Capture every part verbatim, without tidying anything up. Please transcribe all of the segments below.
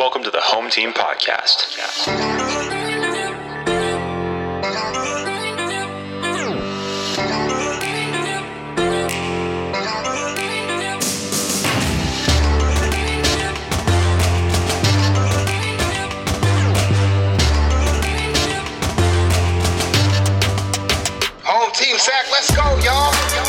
Welcome to the Home Team Podcast. Home Team Sac, let's go, y'all.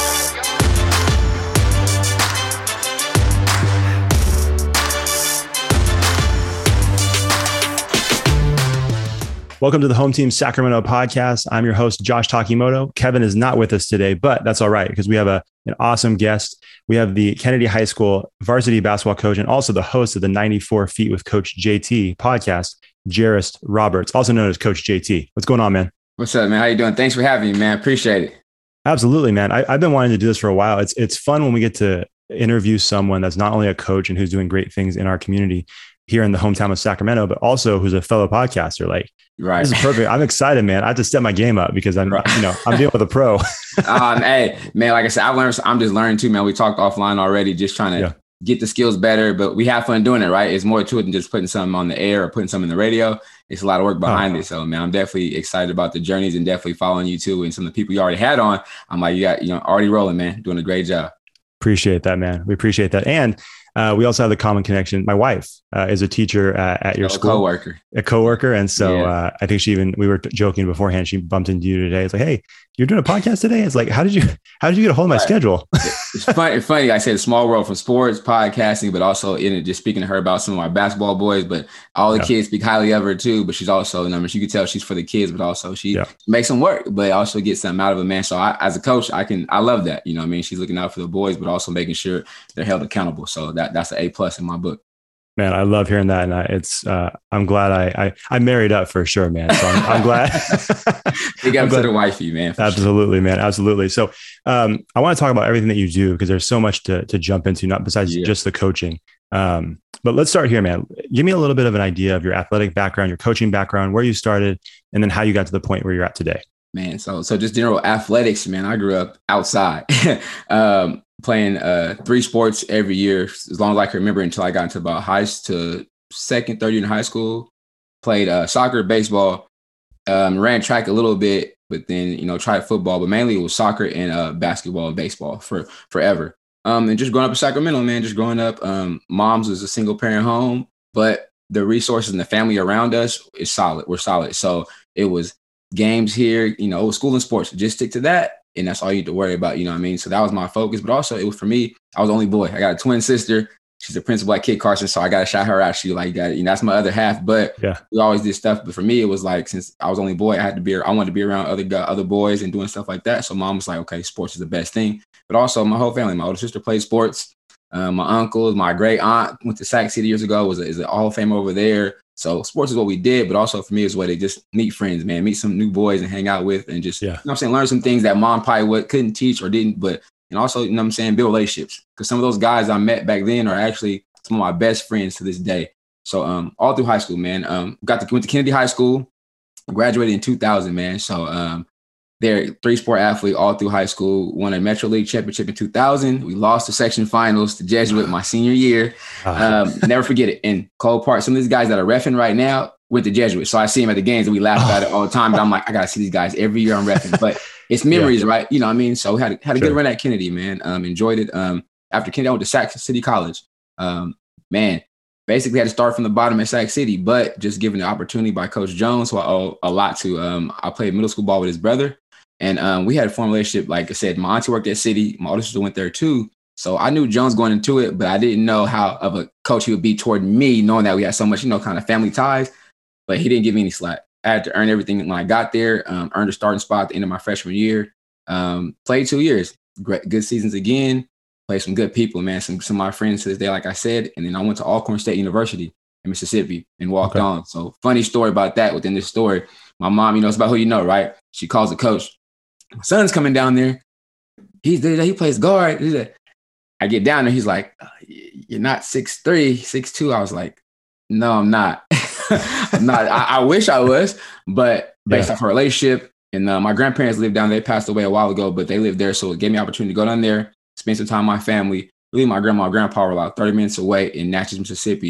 Welcome to the Home Team Sacramento podcast. I'm your host, Josh Takimoto. Kevin is not with us today, but that's all right because we have a, an awesome guest. We have the Kennedy High School varsity basketball coach and also the host of the ninety-four Feet with Coach J T podcast, Jairus Roberts, also known as Coach J T. What's going on, man? What's up, man? How you doing? Thanks for having me, man. Appreciate it. Absolutely, man. I, I've been wanting to do this for a while. It's it's fun when we get to interview someone that's not only a coach and who's doing great things in our community here in the hometown of Sacramento, but also who's a fellow podcaster. Like, right. This is perfect. I'm excited, man. I have to step my game up because I'm, right. you know, I'm dealing with a pro. um, hey, man, like I said, I've learned, I'm just learning too, man. We talked offline already, just trying to yeah. get the skills better, but we have fun doing it, right? It's more to it than just putting something on the air or putting something in the radio. It's a lot of work behind oh. it. So, man, I'm definitely excited about the journeys and definitely following you too. And some of the people you already had on, I'm like, you got, you know, already rolling, man, doing a great job. Appreciate that, man. We appreciate that. And uh, we also have the common connection. My wife uh, is a teacher uh, at your a school. Co-worker. A co-worker. And so yeah. uh, I think she even, we were joking beforehand, she bumped into you today. It's like, hey, you're doing a podcast today? It's like, how did you, how did you get a hold of my right. schedule? It's funny, it's funny. I said small world from sports, podcasting, but also in it, just speaking to her about some of my basketball boys, but all the yeah. kids speak highly of her too, but she's also, I mean, you can tell she's for the kids, but also she yeah. makes them work, but also gets something out of it, man. So I, as a coach, I can, I love that. You know what I mean? She's looking out for the boys, but also making sure they're held accountable. So that that's an A plus in my book. Man, I love hearing that. And I, it's, uh, I'm glad I, I, I married up for sure, man. So I'm, I'm glad. You got to the wifey, man. Absolutely, sure. man. Absolutely. So um, I want to talk about everything that you do because there's so much to, to jump into, not besides yeah. just the coaching. Um, but let's start here, man. Give me a little bit of an idea of your athletic background, your coaching background, where you started, and then how you got to the point where you're at today. Man, so so just general athletics, man. I grew up outside. um, playing uh, three sports every year, as long as I can remember until I got into about high to second, third year in high school. Played uh, soccer, baseball, um, ran track a little bit, but then, you know, tried football, but mainly it was soccer and uh, basketball and baseball for forever. Um, and just growing up in Sacramento, man, just growing up, um, mom's was a single parent home, but the resources and the family around us is solid. We're solid. So it was games here, you know, school and sports, just stick to that. And that's all you need to worry about, you know what I mean? So that was my focus. But also, it was for me, I was the only boy. I got a twin sister. She's a principal at Kit Carson. So I got to shout her out. She like that. You know, that's my other half. But yeah. we always did stuff. But for me, it was like, since I was the only boy, I had to be, I wanted to be around other other boys and doing stuff like that. So mom was like, okay, sports is the best thing. But also my whole family, my older sister played sports. Um, my uncles, my great aunt went to Sac City years ago, was a, is an Hall of Famer over there. So sports is what we did, but also for me is a way to just meet friends, man, meet some new boys and hang out with and just, yeah. you know what I'm saying, learn some things that mom probably would, couldn't teach or didn't, but, and also, you know what I'm saying, build relationships. Because some of those guys I met back then are actually some of my best friends to this day. So um, all through high school, man, um, got to, went to Kennedy High School, graduated in two thousand, man. So um, they're three sport athlete all through high school, won a Metro League championship in two thousand. We lost the section finals to Jesuit my senior year. Um, never forget it. In Cole Park, some of these guys that are reffing right now went to Jesuit. So I see them at the games and we laugh about it all the time. But I'm like, I got to see these guys every year I'm reffing. But it's memories, yeah. right? You know what I mean? So we had, had a sure. good run at Kennedy, man. Um, enjoyed it. Um, after Kennedy, I went to Sac City College. Um, man, basically had to start from the bottom at Sac City, but just given the opportunity by Coach Jones, who I owe a lot to. Um, I played middle school ball with his brother. And um, we had a formal relationship. Like I said, my auntie worked at City. My older sister went there too. So I knew Jones going into it, but I didn't know how of a coach he would be toward me, knowing that we had so much, you know, kind of family ties. But he didn't give me any slack. I had to earn everything when I got there, um, earned a starting spot at the end of my freshman year. Um, played two years, great, good seasons again. Played some good people, man. Some, some of my friends to this day, like I said. And then I went to Alcorn State University in Mississippi and walked okay. on. So funny story about that within this story. My mom, you know, it's about who you know, right? She calls the coach. My son's coming down there. He's there. He plays guard. He's like, I get down there. He's like, you're not six three, six two. I was like, no, I'm not. I'm not. I, I wish I was, but based yeah. off our relationship. And uh, my grandparents lived down there. They passed away a while ago, but they lived there. So it gave me the opportunity to go down there, spend some time with my family. Really, my grandma and grandpa were about thirty minutes away in Natchez, Mississippi.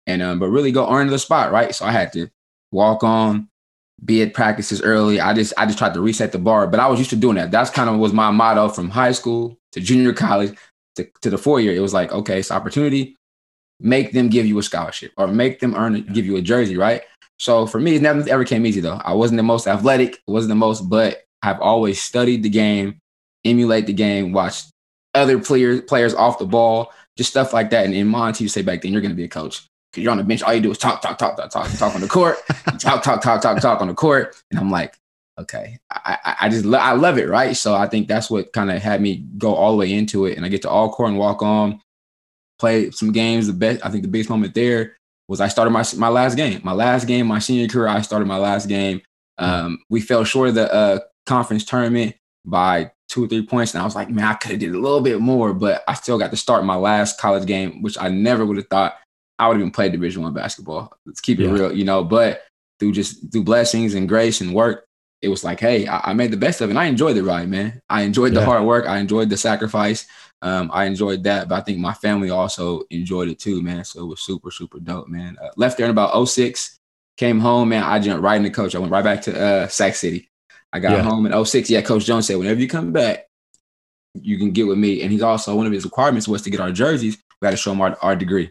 and um, but really go earn the spot, right? So I had to walk on, be at practices early. I just I just tried to reset the bar, but I was used to doing that. That's kind of was my motto from high school to junior college to, to the four year. It was like, okay, it's opportunity. Make them give you a scholarship or make them earn it, give you a jersey, right? So for me, it never ever came easy though. I wasn't the most athletic, wasn't the most, but I've always studied the game, emulate the game, watched other players players off the ball, just stuff like that. And in Monty, you say back then, you're going to be a coach. Because you're on the bench, all you do is talk, talk, talk, talk, talk, talk on the court, talk, talk, talk, talk, talk on the court. And I'm like, okay, I, I, I just, lo- I love it, right? So I think that's what kind of had me go all the way into it. And I get to all court and walk on, play some games. The best, I think the biggest moment there was I started my my last game. My last game, my senior career, I started my last game. Um, we fell short of the uh, conference tournament by two or three points. And I was like, man, I could have did a little bit more, but I still got to start my last college game, which I never would have thought I would have even played Division One basketball. Let's keep it yeah. real, you know, but through just through blessings and grace and work, it was like, hey, I, I made the best of it. And I enjoyed the ride, man. I enjoyed the yeah. hard work. I enjoyed the sacrifice. Um, I enjoyed that, but I think my family also enjoyed it too, man. So it was super, super dope, man. Uh, left there in about oh six, came home, man. I jumped right into coach. I went right back to uh, Sac City. I got yeah. home in oh six. Yeah, Coach Jones said, whenever you come back, you can get with me. And he's also, one of his requirements was to get our jerseys. We got to show him our, our degree.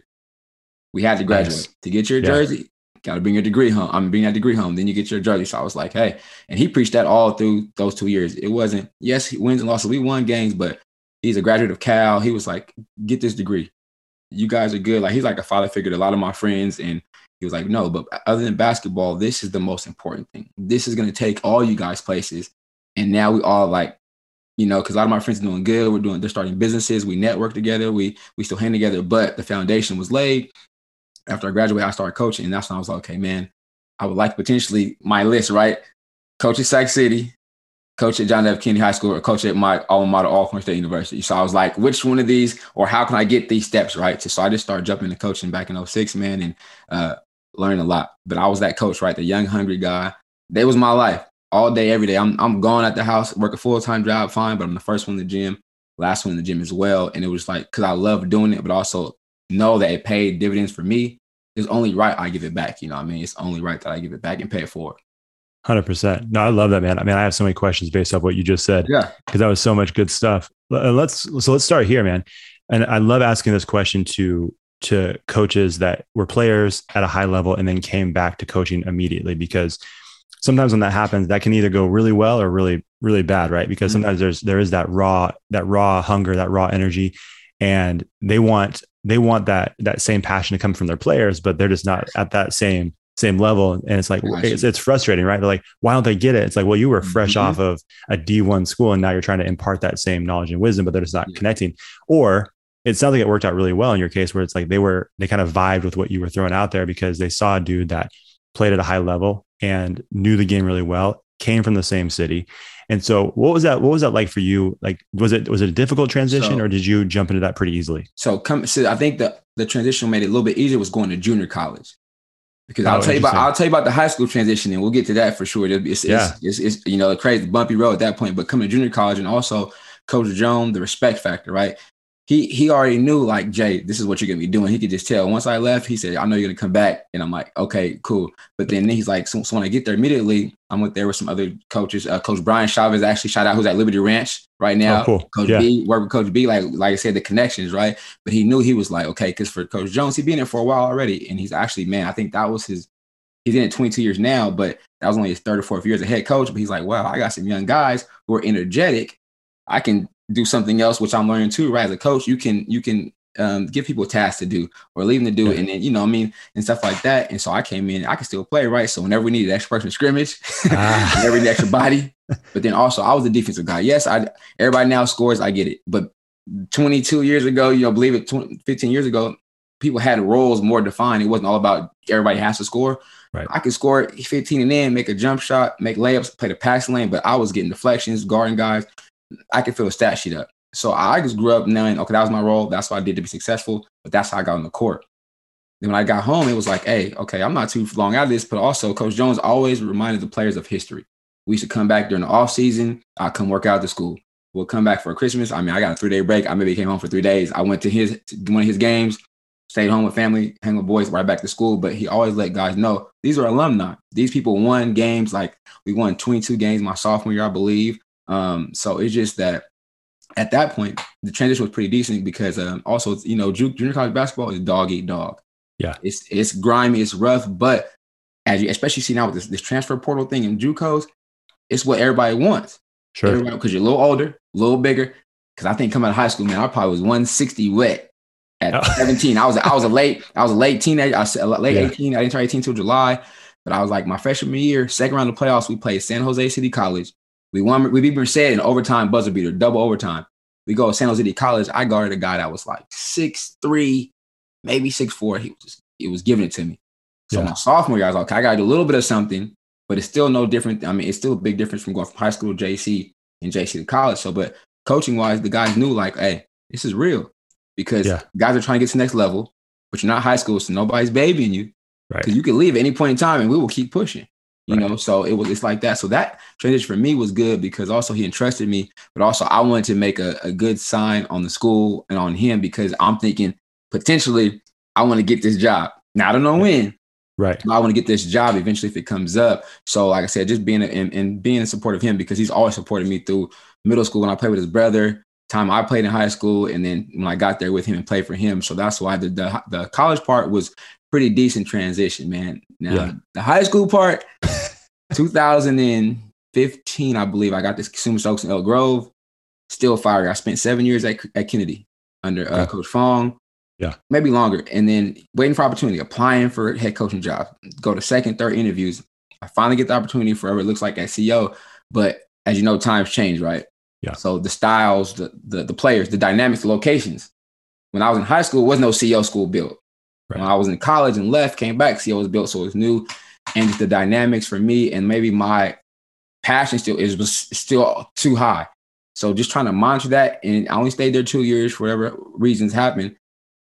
We had to graduate. Nice. To get your jersey, yeah. got to bring your degree home. I'm bringing that degree home. Then you get your jersey. So I was like, hey. And he preached that all through those two years. It wasn't, yes, he wins and losses. We won games, but he's a graduate of Cal. He was like, get this degree. You guys are good. Like, he's like a father figure to a lot of my friends. And he was like, no, but other than basketball, this is the most important thing. This is going to take all you guys places. And now we all like, you know, because a lot of my friends are doing good. We're doing, they're starting businesses. We network together. We, we still hang together, but the foundation was laid. After I graduated, I started coaching. And that's when I was like, okay, man, I would like potentially my list, right? Coach at Sac City, coach at John F. Kennedy High School, or coach at my alma mater, Alcorn State University. So I was like, which one of these, or how can I get these steps, right? So I just started jumping into coaching back in oh six, man, and uh, learned a lot. But I was that coach, right? The young, hungry guy. That was my life. All day, every day. I'm I'm gone at the house, work a full-time job, fine, but I'm the first one in the gym, last one in the gym as well. And it was like, because I love doing it, but also know that it paid dividends for me. It's only right I give it back. You know what I mean? It's only right that I give it back and pay it forward. one hundred percent. No, I love that, man. I mean, I have so many questions based off what you just said. Yeah. Because that was so much good stuff. Let's, so let's start here, man. And I love asking this question to, to coaches that were players at a high level and then came back to coaching immediately, because sometimes when that happens, that can either go really well or really, really bad, right? Because mm-hmm. sometimes there's, there is that raw, that raw hunger, that raw energy, and they want, they want that, that same passion to come from their players, but they're just not at that same, same level. And it's like, it's, it's frustrating, right? They're like, why don't they get it? It's like, well, you were fresh mm-hmm. off of a D one school and now you're trying to impart that same knowledge and wisdom, but they're just not yeah. connecting. Or it sounds like it worked out really well in your case, where it's like they were, they kind of vibed with what you were throwing out there because they saw a dude that played at a high level and knew the game really well, came from the same city. And so what was that, what was that like for you? Like, was it, was it a difficult transition, so, or did you jump into that pretty easily? So come, so I think the, the transition made it a little bit easier was going to junior college. Because I'll oh, tell you about I'll tell you about the high school transition, and we'll get to that for sure. It's, yeah. it's, it's, it's you know, a crazy bumpy road at that point. But coming to junior college, and also Coach Jones, the respect factor, right? He he already knew, like, Jay, this is what you're gonna be doing. He could just tell. Once I left, he said, I know you're gonna come back, and I'm like, okay, cool. But then he's like, so, so when I get there immediately, I went there with some other coaches. Uh, Coach Brian Chavez, actually, shout out, who's at Liberty Ranch right now. Oh, cool. Coach yeah. B, work with Coach B, like like I said, the connections, right? But he knew, he was like, okay, because for Coach Jones, he'd been there for a while already, and he's actually, man, I think that was his. He's in it twenty-two years now, but that was only his third or fourth year as a head coach. But he's like, wow, I got some young guys who are energetic. I can do something else, which I'm learning too, right? As a coach, you can you can um, give people tasks to do or leave them to do it. And then, you know what I mean? And stuff like that. And so I came in, I can still play, right? So whenever we needed extra person scrimmage, ah. whenever we needed extra body. But then also I was the defensive guy. Yes, I everybody now scores, I get it. But twenty-two years ago, you know, believe it, twenty, fifteen years ago, people had roles more defined. It wasn't all about everybody has to score. Right. I could score fifteen and then make a jump shot, make layups, play the passing lane, but I was getting deflections, guarding guys. I could fill a stat sheet up. So I just grew up knowing, okay, that was my role. That's what I did to be successful, but that's how I got on the court. Then when I got home, it was like, hey, okay, I'm not too long out of this, but also Coach Jones always reminded the players of history. We should come back during the off season. I'll come work out at the school. We'll come back for Christmas. I mean, I got a three day break. I maybe came home for three days. I went to his to one of his games, stayed home with family, hang with boys, right back to school. But he always let guys know these are alumni. These people won games. Like we won twenty-two games my sophomore year, I believe. Um, so it's just that at that point, the transition was pretty decent because um, also, you know, junior college basketball is dog eat dog. Yeah. It's it's grimy, it's rough, but as you especially see now with this, this transfer portal thing in JUCOs, it's what everybody wants. Sure. Because you're a little older, a little bigger. Because I think coming out of high school, man, I probably was one sixty wet at oh. seventeen. I was I was a late I was a late teenager. I was late yeah. eighteen. I didn't turn eighteen until July. But I was like my freshman year, second round of playoffs. We played San Jose City College. We won. We beat Merced in overtime, buzzer beater, double overtime. We go to San Jose City College. I guarded a guy that was like six three, maybe six four. He was just, it was giving it to me. So yeah. my sophomore year, I was like, okay, I got to do a little bit of something, but it's still no different. I mean, it's still a big difference from going from high school to J C and J C to college. So, but coaching wise, the guys knew like, hey, this is real because yeah. guys are trying to get to the next level, but you're not high school, so nobody's babying you. Right. Because you can leave at any point in time and we will keep pushing. You right. know, so it was it's like that. So that transition for me was good because also he entrusted me, but also I wanted to make a, a good sign on the school and on him because I'm thinking potentially I want to get this job. Now I don't know when. Right. I want to get this job eventually if it comes up. So like I said, just being in and being in support of him because he's always supported me through middle school when I played with his brother, time I played in high school, and then when I got there with him and played for him. So that's why the the, the college part was pretty decent transition, man. Now yeah. the high school part, two thousand fifteen, I believe, I got this Consumer Stokes in Elk Grove. Still fire. I spent seven years at, at Kennedy under uh, okay. Coach Fong. Yeah. Maybe longer. And then waiting for opportunity, applying for head coaching job, go to second, third interviews. I finally get the opportunity for whatever it looks like at C O. But as you know, times change, right? Yeah. So the styles, the, the the players, the dynamics, the locations. When I was in high school, there was no C O school built. Right. When I was in college and left, came back, C O was built, so it was new. And just the dynamics for me and maybe my passion still is was still too high. So just trying to monitor that. And I only stayed there two years for whatever reasons happened.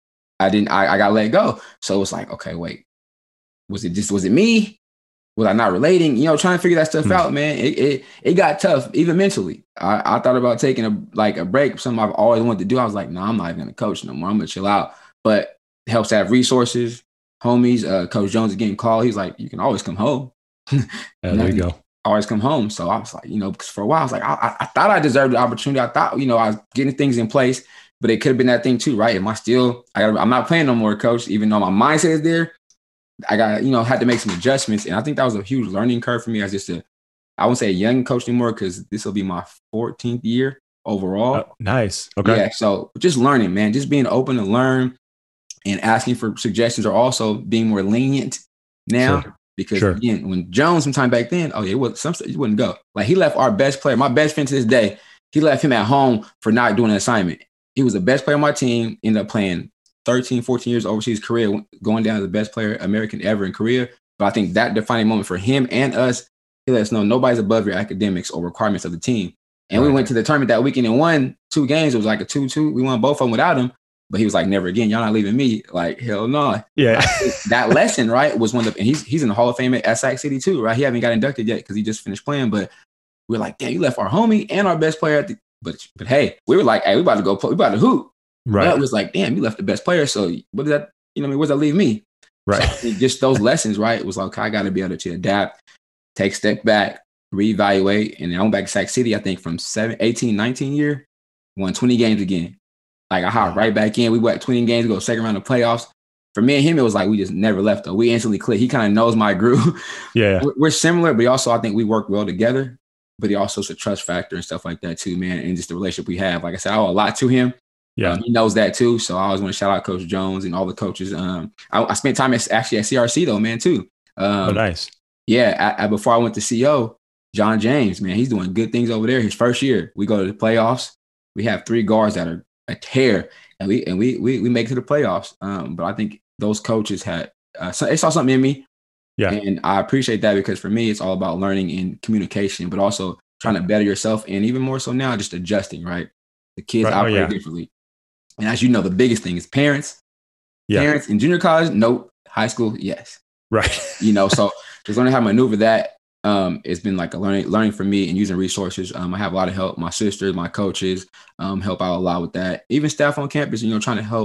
I didn't, I, I got let go. So it was like, okay, wait, was it just, was it me? Was I not relating? You know, trying to figure that stuff mm. out, man. It, it it got tough, even mentally. I, I thought about taking a like a break, something I've always wanted to do. I was like, no, I'm not even gonna coach no more. I'm gonna chill out. But it helps to have resources, homies. Uh, Coach Jones is getting called. He's like, you can always come home. Yeah, there you go. Always come home. So I was like, you know, because for a while I was like, I, I, I thought I deserved the opportunity. I thought, you know, I was getting things in place, but it could have been that thing too, right? Am I still? I gotta, I'm not playing no more, coach. Even though my mindset is there, I got, you know, had to make some adjustments, and I think that was a huge learning curve for me as just a, I won't say a young coach anymore because this will be my fourteenth year overall. Oh, nice. Okay. Yeah. So just learning, man, just being open to learn and asking for suggestions, or also being more lenient now. Sure. Because sure. again, when Jones, sometime back then, oh yeah, it was some stuff you wouldn't go. Like he left our best player, my best friend to this day. He left him at home for not doing an assignment. He was the best player on my team. Ended up playing thirteen, fourteen years overseas career, going down as the best player American ever in Korea. But I think that defining moment for him and us, he let us know nobody's above your academics or requirements of the team. And right. we went to the tournament that weekend and won two games. It was like a two two. We won both of them without him. But he was like, never again. Y'all not leaving me. Like, hell no. Yeah. That lesson, right, was one of the, and he's he's in the Hall of Fame at Sac City too, right? He haven't got inducted yet because he just finished playing. But we're like, damn, you left our homie and our best player at the, but but hey, we were like, hey, we about to go play, we about to hoop. Right. But it was like, damn, you left the best player. So what does that, you know, I mean, where does that leave me? Right. So just those lessons, right? It was like, okay, I got to be able to adapt, take a step back, reevaluate. And then I went back to Sac City, I think from seven, eighteen, nineteen year, won twenty games again. Like I hopped right back in. We went twenty games, go second round of playoffs. For me and him, it was like we just never left though. We instantly clicked. He kind of knows my groove. Yeah. We're similar, but also I think we work well together. But he also is a trust factor and stuff like that too, man. And just the relationship we have. Like I said, I owe a lot to him. Yeah. Um, he knows that too. So I always want to shout out Coach Jones and all the coaches. Um, I, I spent time at, actually at C R C though, man, too. Um, oh, nice. Yeah. I, I, before I went to C O, John James, man, he's doing good things over there. His first year, we go to the playoffs. We have three guards that are a tear, and we and we we we make it to the playoffs. Um, but I think those coaches had uh, so they saw something in me, yeah, and I appreciate that because for me it's all about learning and communication, but also trying to better yourself, and even more so now just adjusting. Right, the kids right. operate oh, yeah. differently, and as you know, the biggest thing is parents. Yeah. Parents in junior college, nope. High school, yes. Right. You know, so just learning how to maneuver that. Um, it's been like a learning learning for me and using resources. Um, I have a lot of help. My sisters, my coaches, um, help out a lot with that. Even staff on campus, you know, trying to help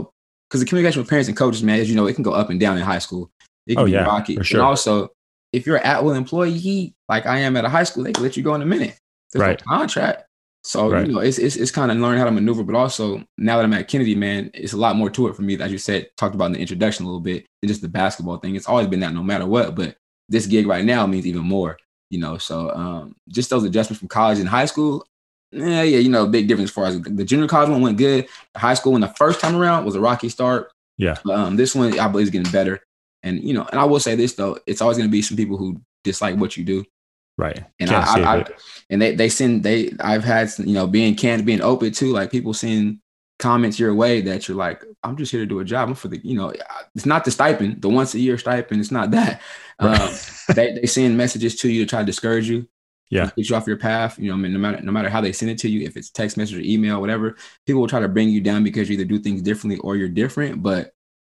because the communication with parents and coaches, man, as you know, it can go up and down in high school. It can Oh be yeah, rocky. for sure. And also, if you're an at-will employee, like I am at a high school, they can let you go in a minute. There's Right. no contract. So, Right. you know, it's, it's, it's kind of learning how to maneuver, but also now that I'm at Kennedy, man, it's a lot more to it for me. As you said, talked about in the introduction a little bit, than just the basketball thing. It's always been that no matter what, but this gig right now means even more, you know? So um, just those adjustments from college and high school, yeah, yeah, you know, big difference as far as the junior college one went good. The high school one, the first time around was a rocky start. Yeah. Um, this one, I believe, is getting better. And, you know, and I will say this, though, it's always going to be some people who dislike what you do. Right. And Can't I, save I, I it. and they, they send, they, I've had, you know, being candid, being open too, like people send comments your way that you're like, I'm just here to do a job. I'm for the, you know, it's not the stipend, the once a year stipend. It's not that. Right. Um, they, they send messages to you to try to discourage you. Yeah. Get you off your path. You know, I mean, no matter, no matter how they send it to you, if it's text message or email, whatever, people will try to bring you down because you either do things differently or you're different, but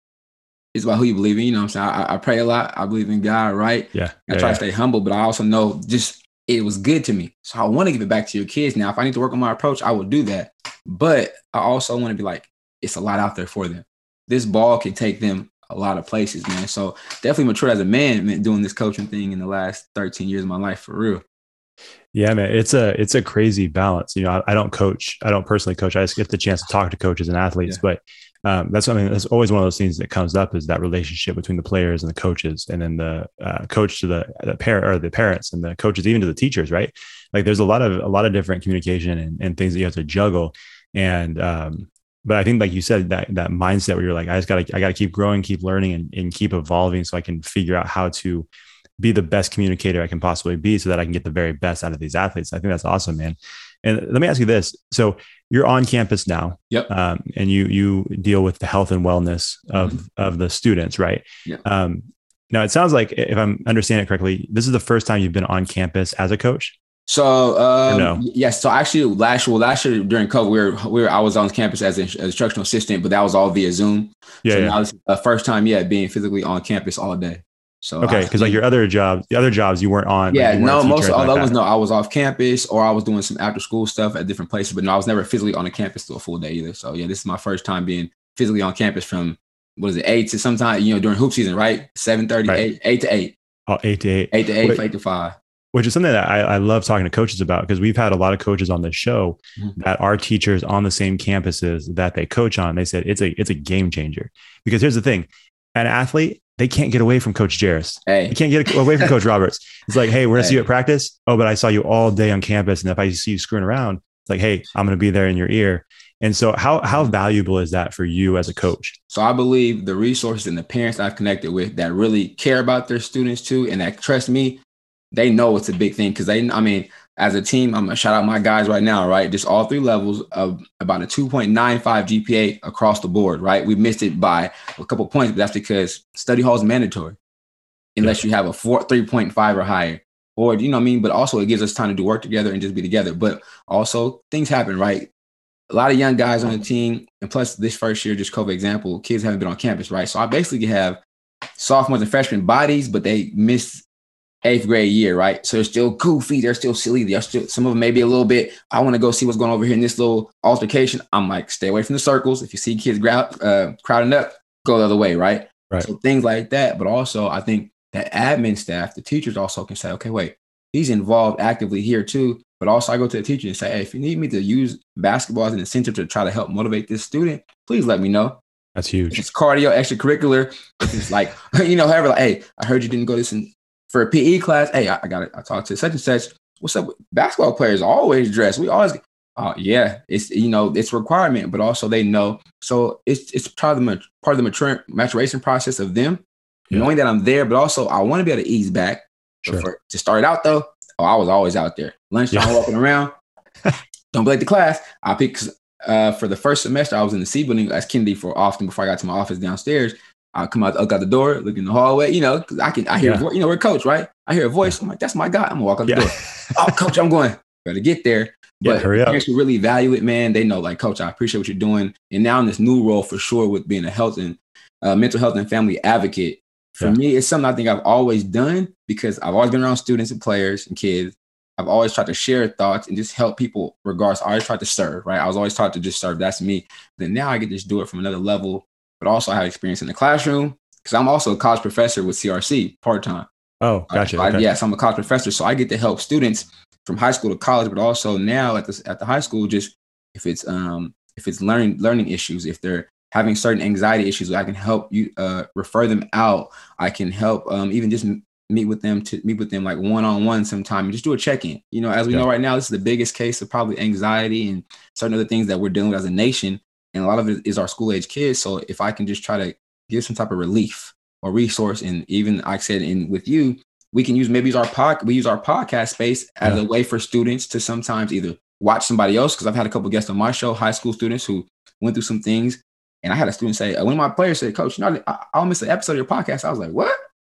it's about who you believe in. You know what I'm saying? I, I pray a lot. I believe in God, right? Yeah. I yeah, try yeah. to stay humble, but I also know just it was good to me. So I want to give it back to your kids. Now, if I need to work on my approach, I will do that. But I also want to be like, it's a lot out there for them. This ball can take them a lot of places, man. So definitely matured as a man, man, doing this coaching thing in the last thirteen years of my life, for real. Yeah, man, it's a it's a crazy balance. You know, I, I don't coach. I don't personally coach. I just get the chance to talk to coaches and athletes. Yeah. But um, that's I mean, that's always one of those things that comes up is that relationship between the players and the coaches, and then the uh, coach to the, the parent or the parents and the coaches, even to the teachers. Right? Like, there's a lot of a lot of different communication and, and things that you have to juggle. And um, but I think, like you said, that that mindset where you're like, I just gotta I gotta keep growing, keep learning, and, and keep evolving, so I can figure out how to be the best communicator I can possibly be so that I can get the very best out of these athletes. I think that's awesome, man. And let me ask you this. So you're on campus now, Yep. um, and you, you deal with the health and wellness of, Mhm. of the students, right? Yep. Um, now it sounds like, if I'm understanding it correctly, this is the first time you've been on campus as a coach. So um, no? yes, so actually last year, well, last year during COVID, we were, we were I was on campus as an instructional assistant, but that was all via Zoom. Yeah. So yeah. now it's the first time, yeah, being physically on campus all day. So Okay, because like your other jobs, the other jobs you weren't on. yeah, like you weren't no, a teacher most or of all anything like those, that. no, I was off campus or I was doing some after school stuff at different places, but no, I was never physically on the campus to a full day either. So yeah, this is my first time being physically on campus from, what is it, eight to sometime, you know, during hoop season, right? seven thirty, Right. eight, eight to eight, Oh, eight to eight. eight to eight, Wait. eight to five. Which is something that I, I love talking to coaches about, because we've had a lot of coaches on this show Mhm. that are teachers on the same campuses that they coach on. They said it's a it's a game changer, because here's the thing: an athlete, they can't get away from Coach Jarris. Hey, They can't get away from Coach Roberts. It's like, hey, we're gonna see you Hey. at practice. Oh, but I saw you all day on campus, and if I see you screwing around, it's like, hey, I'm gonna be there in your ear. And so, how how valuable is that for you as a coach? So I believe the resources and the parents I've connected with that really care about their students too, and that trust me, they know it's a big thing, because they, I mean, as a team, I'm gonna shout out my guys right now, right? Just all three levels of about a two point nine five G P A across the board, right? We missed it by a couple points, but that's because study hall is mandatory unless you have a four, three point five or higher, or, you know what I mean? But also it gives us time to do work together and just be together. But also things happen, right? A lot of young guys on the team, and plus this first year, just COVID example, kids haven't been on campus, right? So I basically have sophomores and freshmen bodies, but they missed eighth grade year, right? So they're still goofy, they're still silly, they're still, some of them maybe a little bit, I want to go see what's going on over here in this little altercation. I'm like, stay away from the circles. If you see kids crowd, uh, crowding up, go the other way, right? Right. So things like that. But also, I think that admin staff, the teachers also can say, okay, wait, he's involved actively here too. But also I go to the teacher and say, hey, if you need me to use basketball as an incentive to try to help motivate this student, please let me know. That's If huge. it's cardio, extracurricular, if it's like, you know, however, like, hey, I heard you didn't go to this in, for a P E class. Hey, I, I got it. I talked to such and such. What's up? Basketball players always dress. We always, uh, yeah, it's, you know, it's a requirement, but also they know. So it's it's part of the mat- part of the mature, maturation process of them Yeah. knowing that I'm there, but also I want to be able to ease back. But Sure. for, to start out though, oh, I was always out there. Lunchtime, Yeah. walking around. Don't be late to class. I pick uh, for the first semester. I was in the C building as Kennedy for often before I got to my office downstairs. I come out, look out the door, look in the hallway, you know, because I can, I hear, Yeah. a vo- you know, we're coach, right? I hear a voice. I'm like, that's my guy. I'm gonna walk out the Yeah. door. Oh, coach, I'm going. Better get there. Yeah, But hurry up. parents who really value it, man, they know, like, coach, I appreciate what you're doing. And now in this new role, for sure, with being a health and uh, mental health and family advocate, for Yeah. me, it's something I think I've always done because I've always been around students and players and kids. I've always tried to share thoughts and just help people regardless. I always tried to serve, right? I was always taught to just serve. That's me. Then now I get to just do it from another level but also I have experience in the classroom because I'm also a college professor with C R C part-time. Oh, gotcha. Uh, so okay. I, yeah, so I'm a college professor, so I get to help students from high school to college, but also now at the at the high school, just if it's um if it's learning learning issues, if they're having certain anxiety issues, I can help you uh, refer them out. I can help um, even just m- meet with them to meet with them like one on one sometime and just do a check in. You know, as we yeah. know right now, this is the biggest case of probably anxiety and certain other things that we're dealing with as a nation, and a lot of it is our school age kids. So if I can just try to give some type of relief or resource, and even like I said, in with you. We can use maybe use our pod, we use our podcast space as yeah. a way for students to sometimes either watch somebody else. Cause I've had a couple of guests on my show, high school students who went through some things. And I had a student say, one of my players said, Coach, you know, I, I'll miss an episode of your podcast. I was like, what?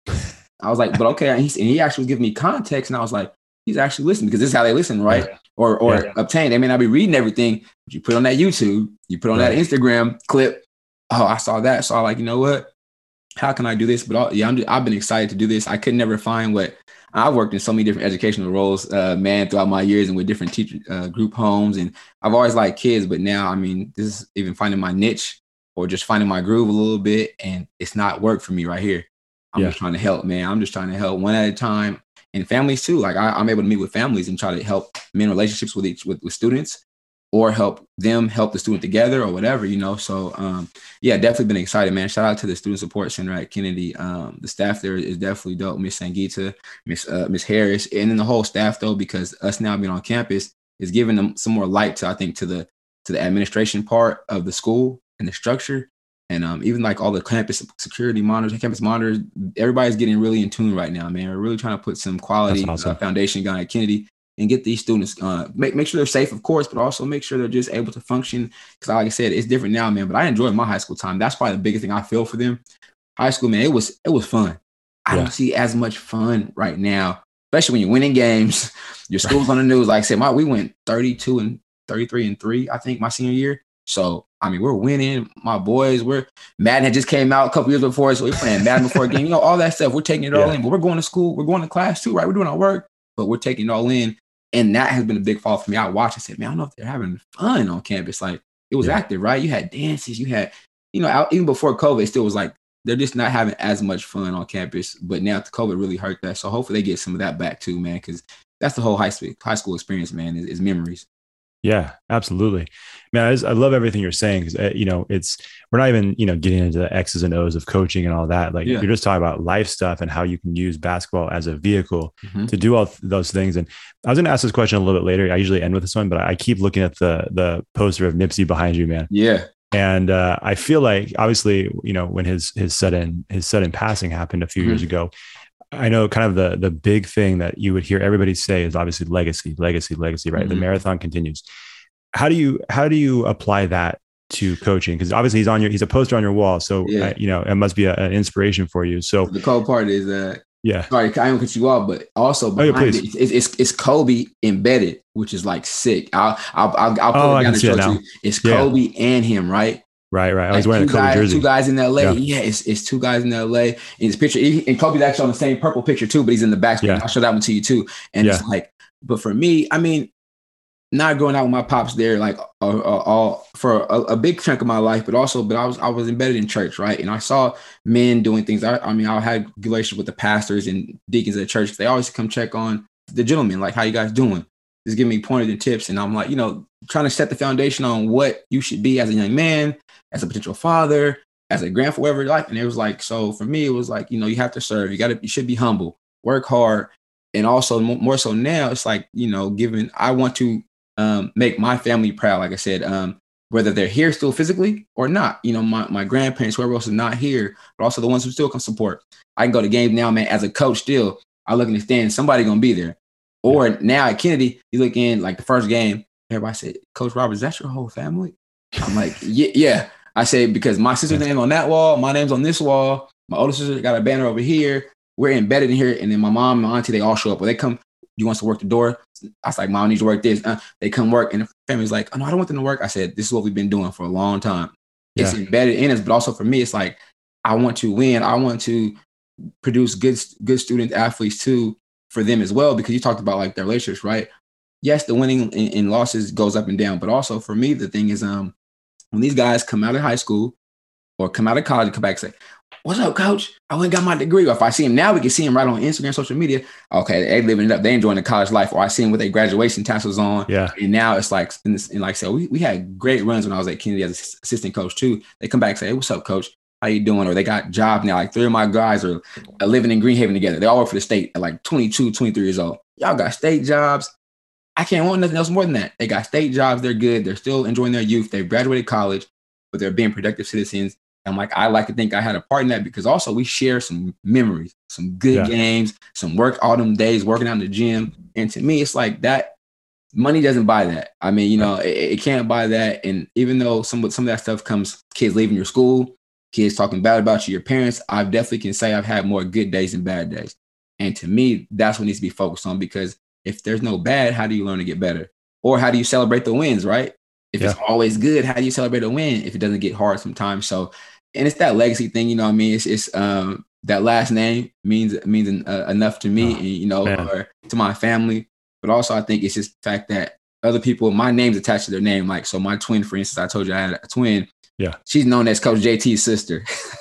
I was like, but okay. And he, and he actually was giving me context. And I was like, he's actually listening because this is how they listen, right? Yeah. Or or yeah. obtain. They may not be reading everything, but you put on that YouTube, you put on right. that Instagram clip. Oh, I saw that. So I'm like, you know what? How can I do this? But all, yeah, I'm just, I've been excited to do this. I could never find what I've worked in so many different educational roles, uh, man, throughout my years and with different teacher uh, group homes. And I've always liked kids, but now, I mean, this is even finding my niche or just finding my groove a little bit. And it's not work for me right here. I'm yeah. just trying to help, man. I'm just trying to help one at a time, and families too. Like I, I'm able to meet with families and try to help mend relationships with each with, with students. Or help them help the student together or whatever, you know. So, um, yeah, definitely been excited, man. Shout out to the Student Support Center at Kennedy. Um, the staff there is definitely dope. Miss Sangita, Miss uh, Miss Harris, and then the whole staff, though, because us now being on campus is giving them some more light to, I think, to the to the administration part of the school and the structure. And um, even like all the campus security monitors, campus monitors, everybody's getting really in tune right now, man. We're really trying to put some quality awesome. uh, foundation going at Kennedy. And get these students, uh, make make sure they're safe, of course, but also make sure they're just able to function. Because, like I said, it's different now, man. But I enjoyed my high school time. That's probably the biggest thing I feel for them. High school, man, it was it was fun. I yeah. don't see as much fun right now, especially when you're winning games. Your school's on the news. Like I said, my we went thirty-two and thirty-three and three, I think, my senior year. So I mean, we're winning. My boys, we're Madden had just came out a couple years before, so we're playing Madden before a game. You know, all that stuff. We're taking it all yeah. in. But we're going to school. We're going to class too, right? We're doing our work, but we're taking it all in. And that has been a big fall for me. I watched and said, man, I don't know if they're having fun on campus. Like it was yeah. active, right? You had dances, you had, you know, out, even before COVID, it still was like, they're just not having as much fun on campus. But now COVID really hurt that. So hopefully they get some of that back too, man. Cause that's the whole high school, high school experience, man, is, is memories. Yeah, absolutely. Man, I, just, I love everything you're saying because, uh, you know, it's, we're not even, you know, getting into the X's and O's of coaching and all that. Like yeah. you're just talking about life stuff and how you can use basketball as a vehicle mm-hmm. to do all th- those things. And I was going to ask this question a little bit later. I usually end with this one, but I keep looking at the the poster of Nipsey behind you, man. Yeah. And uh, I feel like obviously, you know, when his his sudden his sudden passing happened a few mm-hmm. years ago, I know kind of the the big thing that you would hear everybody say is obviously legacy, legacy, legacy, right? Mm-hmm. The marathon continues. How do you how do you apply that to coaching? Because obviously he's on your he's a poster on your wall, so yeah. uh, you know it must be a, an inspiration for you. So the cool part is that uh, yeah, sorry, I don't cut you off, but also behind oh, yeah, it, it's, it's it's Kobe embedded, which is like sick. I'll I'll I'll, I'll put oh, it down and show it you. It's yeah. Kobe and him, right? Right, right. I like was wearing a Kobe guys, jersey. Two guys in L A. Yeah, yeah it's, it's two guys in L A. And his picture, he, and Kobe's actually on the same purple picture too, but he's in the back screen. Yeah. I'll show that one to you too. And yeah. it's like, but for me, I mean, not growing out with my pops there, like uh, uh, all for a, a big chunk of my life, but also, but I was I was embedded in church, right? And I saw men doing things. I, I mean, I had good relations with the pastors and deacons at the church. They always come check on the gentlemen, like, how you guys doing? Just give me pointers and tips. And I'm like, you know, trying to set the foundation on what you should be as a young man, as a potential father, as a grandfather, whatever you like. And it was like, so for me, it was like, you know, you have to serve. You got to, you should be humble, work hard. And also more so now, it's like, you know, given I want to um, make my family proud, like I said, um, whether they're here still physically or not, you know, my, my grandparents, whoever else is not here, but also the ones who still can support. I can go to games now, man, as a coach still, I look in the stand, somebody going to be there. Or yeah. now at Kennedy, you look in like the first game, everybody said, Coach Robert, is that your whole family? I'm like, yeah, yeah. I say, because my sister's name on that wall, my name's on this wall, my older sister got a banner over here, we're embedded in here, and then my mom and my auntie, they all show up. Or they come, you want to work the door? I was like, Mom, I need to work this. Uh, they come work, and the family's like, oh, no, I don't want them to work. I said, this is what we've been doing for a long time. Yeah. It's embedded in us, but also for me, it's like, I want to win. I want to produce good, good student athletes too for them as well, because you talked about like their relationships, right? Yes, the winning and, and losses goes up and down, but also for me, the thing is, um, when these guys come out of high school, or come out of college and come back and say, what's up, coach? I went and got my degree. Or if I see him now, we can see him right on Instagram, social media. Okay, they living it up. They enjoying the college life. Or I see him with their graduation tassels on. Yeah. And now it's like, and, this, and like I said, we, we had great runs when I was at Kennedy as assistant coach too. They come back and say, hey, what's up, coach? How you doing? Or they got jobs now. Like three of my guys are living in Greenhaven together. They all work for the state at like twenty-two, twenty-three years old. Y'all got state jobs. I can't want nothing else more than that. They got state jobs. They're good. They're still enjoying their youth. They've graduated college, but they're being productive citizens. And like, I like to think I had a part in that because also we share some memories, some good yeah. games, some work all them days working out in the gym. And to me, it's like that money doesn't buy that. I mean, you know, it, it can't buy that. And even though some, some of that stuff comes, kids leaving your school, kids talking bad about you, your parents, I definitely can say I've had more good days than bad days. And to me, that's what needs to be focused on, because if there's no bad, how do you learn to get better? Or how do you celebrate the wins, right? If yeah. it's always good, how do you celebrate a win if it doesn't get hard sometimes? So, and it's that legacy thing, you know what I mean? It's, it's um, that last name means means uh, enough to me, oh, and, you know, man. or to my family. But also I think it's just the fact that other people, my name's attached to their name. Like, so my twin, for instance, I told you I had a twin. Yeah. She's known as Coach J T's sister.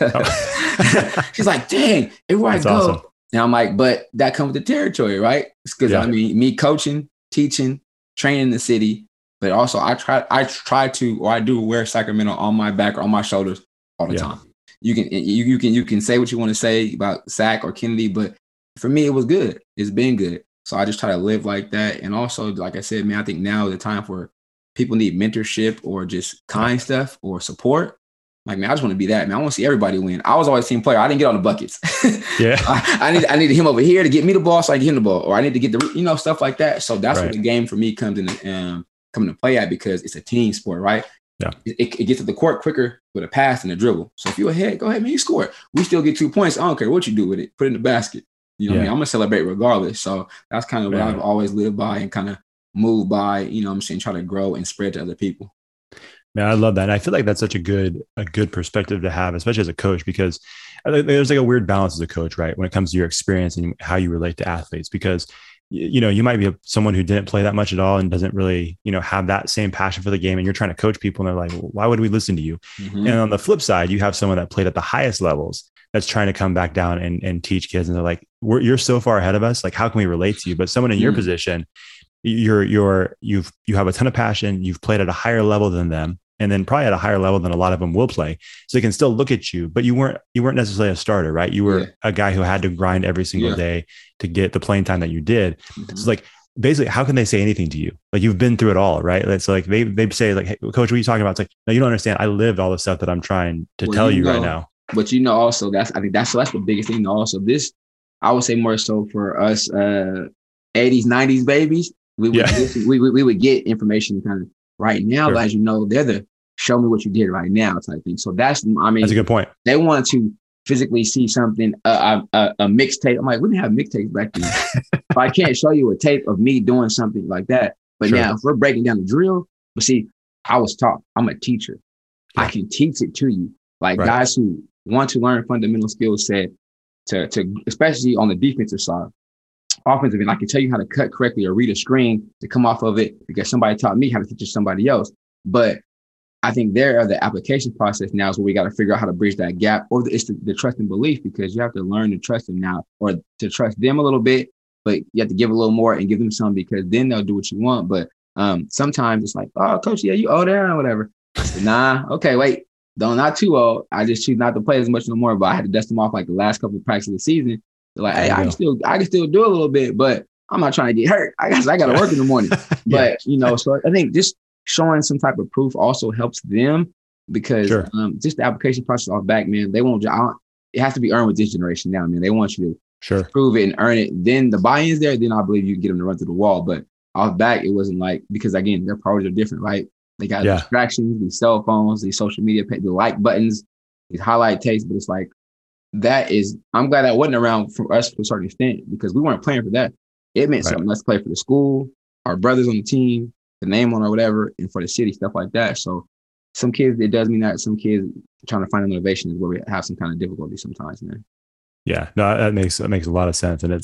Oh. She's like, dang, everywhere That's I go. Awesome. And I'm like, but that comes with the territory, right? It's because yeah. I mean, me coaching, teaching, training in the city, but also I try, I try to, or I do wear Sacramento on my back or on my shoulders all the yeah. time. You can, you, you can, you can say what you want to say about Sac or Kennedy, but for me, it was good. It's been good. So I just try to live like that. And also, like I said, man, I think now is the time for people need mentorship or just kind stuff or support. Like, man, I just want to be that, man. I want to see everybody win. I was always a team player. I didn't get on the buckets. Yeah. I, I need I needed him over here to get me the ball so I can get him the ball. Or I need to get the, you know, stuff like that. So that's right. what the game for me comes in, um, coming to play at, because it's a team sport, right? Yeah. It, it gets to the court quicker with a pass and a dribble. So if you're ahead, go ahead, man, you score it. We still get two points. I don't care what you do with it. Put it in the basket. You know yeah. what I mean? I'm going to celebrate regardless. So that's kind of what I've always lived by and kind of moved by, you know what I'm saying, try to grow and spread to other people. Man, I love that. And I feel like that's such a good, a good perspective to have, especially as a coach, because there's like a weird balance as a coach, right? When it comes to your experience and how you relate to athletes, because, you know, you might be someone who didn't play that much at all and doesn't really, you know, have that same passion for the game. And you're trying to coach people and they're like, well, why would we listen to you? Mm-hmm. And on the flip side, you have someone that played at the highest levels that's trying to come back down and, and teach kids. And they're like, We're, you're so far ahead of us. Like, how can we relate to you? But someone in mm-hmm. your position, you're, you're, you've, you have a ton of passion. You've played at a higher level than them. And then probably at a higher level than a lot of them will play. So they can still look at you, but you weren't, you weren't necessarily a starter, right? You were yeah. a guy who had to grind every single yeah. day to get the playing time that you did. Mm-hmm. So like, basically, how can they say anything to you? Like, you've been through it all, right? It's like, they, they say like, hey, coach, what are you talking about? It's like, no, you don't understand. I lived all the stuff that I'm trying to well, tell you, you know, right now. But you know, also that's, I think that's, that's the biggest thing. Also this, I would say more so for us, uh, eighties, nineties babies, we would, yeah. get, we, we, we would get information kind of right now, sure. as you know, they're the, show me what you did right now type thing. So that's, I mean, that's a good point. They want to physically see something, uh, a, a, a mixtape. I'm like, we didn't have mixtapes back then. But I can't show you a tape of me doing something like that. But sure. now if we're breaking down the drill, but see, I was taught, I'm a teacher. Yeah. I can teach it to you. Like right. guys who want to learn fundamental skill set to, to, especially on the defensive side, offensive, and I can tell you how to cut correctly or read a screen to come off of it because somebody taught me how to teach it to somebody else. But I think there are the application process now is where we got to figure out how to bridge that gap, or the, it's the, the trust and belief, because you have to learn to trust them now, or to trust them a little bit, but you have to give a little more and give them some, because then they'll do what you want. But um, sometimes it's like, oh, coach, yeah, you old there or whatever. Said, nah, okay, wait, don't not too old. I just choose not to play as much no more. But I had to dust them off like the last couple of practices of the season. They're like, hey, I can still, I can still do a little bit, but I'm not trying to get hurt. I guess I got to work in the morning. yeah. But you know, so I think just showing some type of proof also helps them. Because sure. um, just the application process off back, man, they won't, I don't, it has to be earned with this generation now, man. They want you to sure. prove it and earn it. Then the buy-in's there, then I believe you can get them to run through the wall. But off back, it wasn't like, because again, their priorities are different, right? They got yeah. distractions, these cell phones, these social media, the like buttons, these highlight takes. But it's like, that is, I'm glad that wasn't around for us to a certain extent, because we weren't playing for that. It meant right. something. Let's play for the school, our brothers on the team, the name on or whatever, and for the city, stuff like that. So some kids, it does mean that some kids trying to find a motivation is where we have some kind of difficulty sometimes, man. Yeah, no, that makes that makes a lot of sense, and it's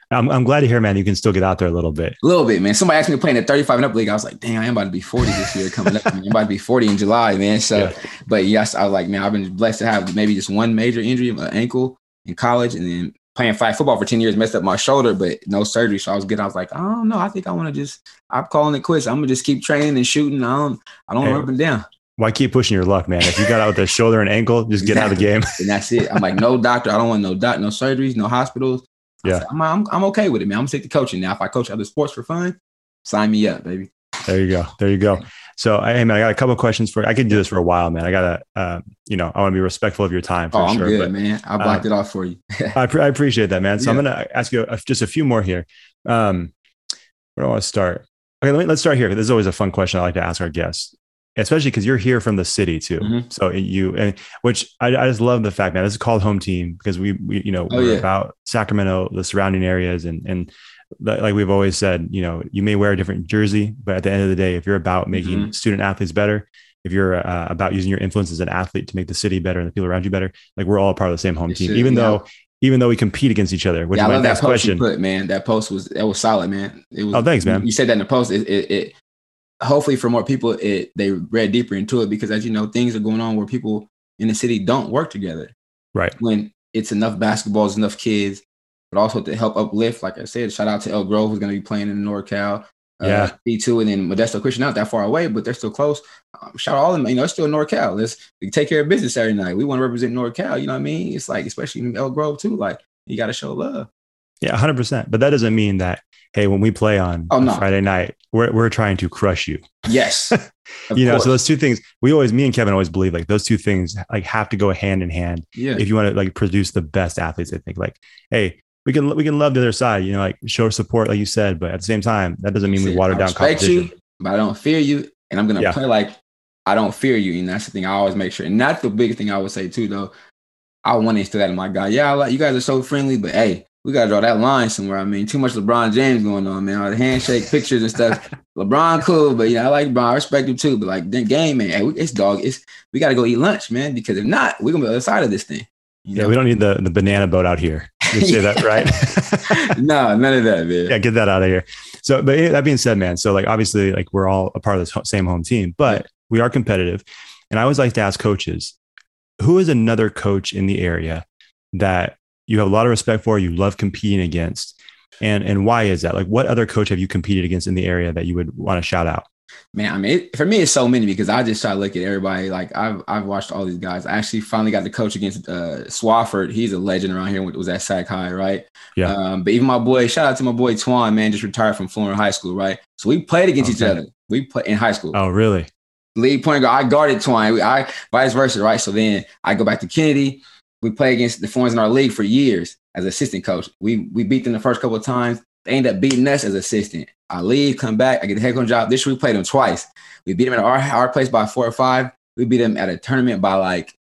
I'm, I'm glad to hear, man, you can still get out there a little bit. A little bit, man. Somebody asked me to play in the thirty-five and up league. I was like, dang, I am about to be forty this year coming up. Man. I'm about to be forty in July, man. So, yeah. But yes, I was like, man, I've been blessed to have maybe just one major injury, an ankle in college, and then playing flag football for ten years, messed up my shoulder, but no surgery. So I was good. I was like, I don't know. I think I want to just, I'm calling it quits. I'm going to just keep training and shooting. I don't, I don't hey, run up and down. Why keep pushing your luck, man? If you got out with a shoulder and ankle, just exactly. Get out of the game. And that's it. I'm like, no doctor. I don't want no doc, no surgeries, no hospitals. Yeah. Like, I'm, I'm, I'm okay with it, man. I'm going to stick to coaching. Now, if I coach other sports for fun, sign me up, baby. There you go. There you go. So, hey, man, I got a couple of questions for you. I could do this for a while, man. I got to, uh, you know, I want to be respectful of your time. For oh, I'm sure, good, but, man. I blocked uh, it off for you. I, pre- I appreciate that, man. So yeah. I'm going to ask you a, just a few more here. Um, where do I want to start? Okay, let me, let's start here. This is always a fun question I like to ask our guests, especially because you're here from the city too. Mm-hmm. So you, and which I, I just love the fact, man, this is called Home Team because we, we you know, oh, we're yeah. about Sacramento, the surrounding areas. And, and like we've always said, you know, you may wear a different jersey, but at the end of the day, if you're about making mm-hmm. student athletes better, if you're uh, about using your influence as an athlete to make the city better and the people around you better, like we're all part of the same home it team, should, even yeah. though, even though we compete against each other, which yeah, is my my next that post question. You put, man, that post was, that was solid, man. It was, oh, thanks, man. You said that in the post. It, it, it hopefully for more people, it, they read deeper into it because as you know, things are going on where people in the city don't work together. Right. When it's enough basketballs, enough kids, but also to help uplift, like I said, shout out to Elk Grove, who's going to be playing in NorCal. Uh, yeah. B two, and then Modesto Christian, not that far away, but they're still close. Um, shout out all of them. You know, it's still NorCal. Let's we take care of business Saturday night. We want to represent NorCal. You know what I mean? It's like, especially in Elk Grove too, like you got to show love. Yeah, one hundred percent. But that doesn't mean that, hey, when we play on oh, no. Friday night, we're we're trying to crush you. Yes. you know, course. So those two things, we always, me and Kevin always believe like those two things like have to go hand in hand. Yeah. If you want to like produce the best athletes, I think like, hey, we can we can love the other side, you know, like show support, like you said, but at the same time, that doesn't mean we water down competition. You, but I don't fear you, and I'm gonna yeah. play like I don't fear you, and that's the thing I always make sure. And that's the biggest thing I would say too, though. I want to instill that in my guy. Yeah, I like you guys are so friendly, but hey, we gotta draw that line somewhere. I mean, too much LeBron James going on, man. All the handshake pictures and stuff. LeBron cool, but yeah, I like LeBron. I respect him too. But like the game, man, hey, it's dog. It's we gotta go eat lunch, man. Because if not, we're gonna be on the other side of this thing. You know? Yeah, we don't need the, the banana boat out here. You say that, right? No, none of that, man. Yeah, get that out of here. So, but that being said, man, so like obviously, like we're all a part of the same home team, but yeah. we are competitive. And I always like to ask coaches, who is another coach in the area that you have a lot of respect for, you love competing against, and and why is that? Like, what other coach have you competed against in the area that you would want to shout out? Man, I mean, it, for me, it's so many because I just try to look at everybody. Like I've I've watched all these guys. I actually finally got to coach against uh, Swafford. He's a legend around here. Was at Sac High, right? Yeah. Um, but even my boy, shout out to my boy Twan, man, just retired from Florida High School, right? So we played against okay. each other. We played in high school. Oh, really? Lead point guard. I guarded Twan. I vice versa, right? So then I go back to Kennedy. We play against the Florence in our league for years as assistant coach. We we beat them the first couple of times. They end up beating us as assistant. I leave, come back, I get the head coach job. This year we played them twice. We beat them at our, our place by four or five. We beat them at a tournament by like,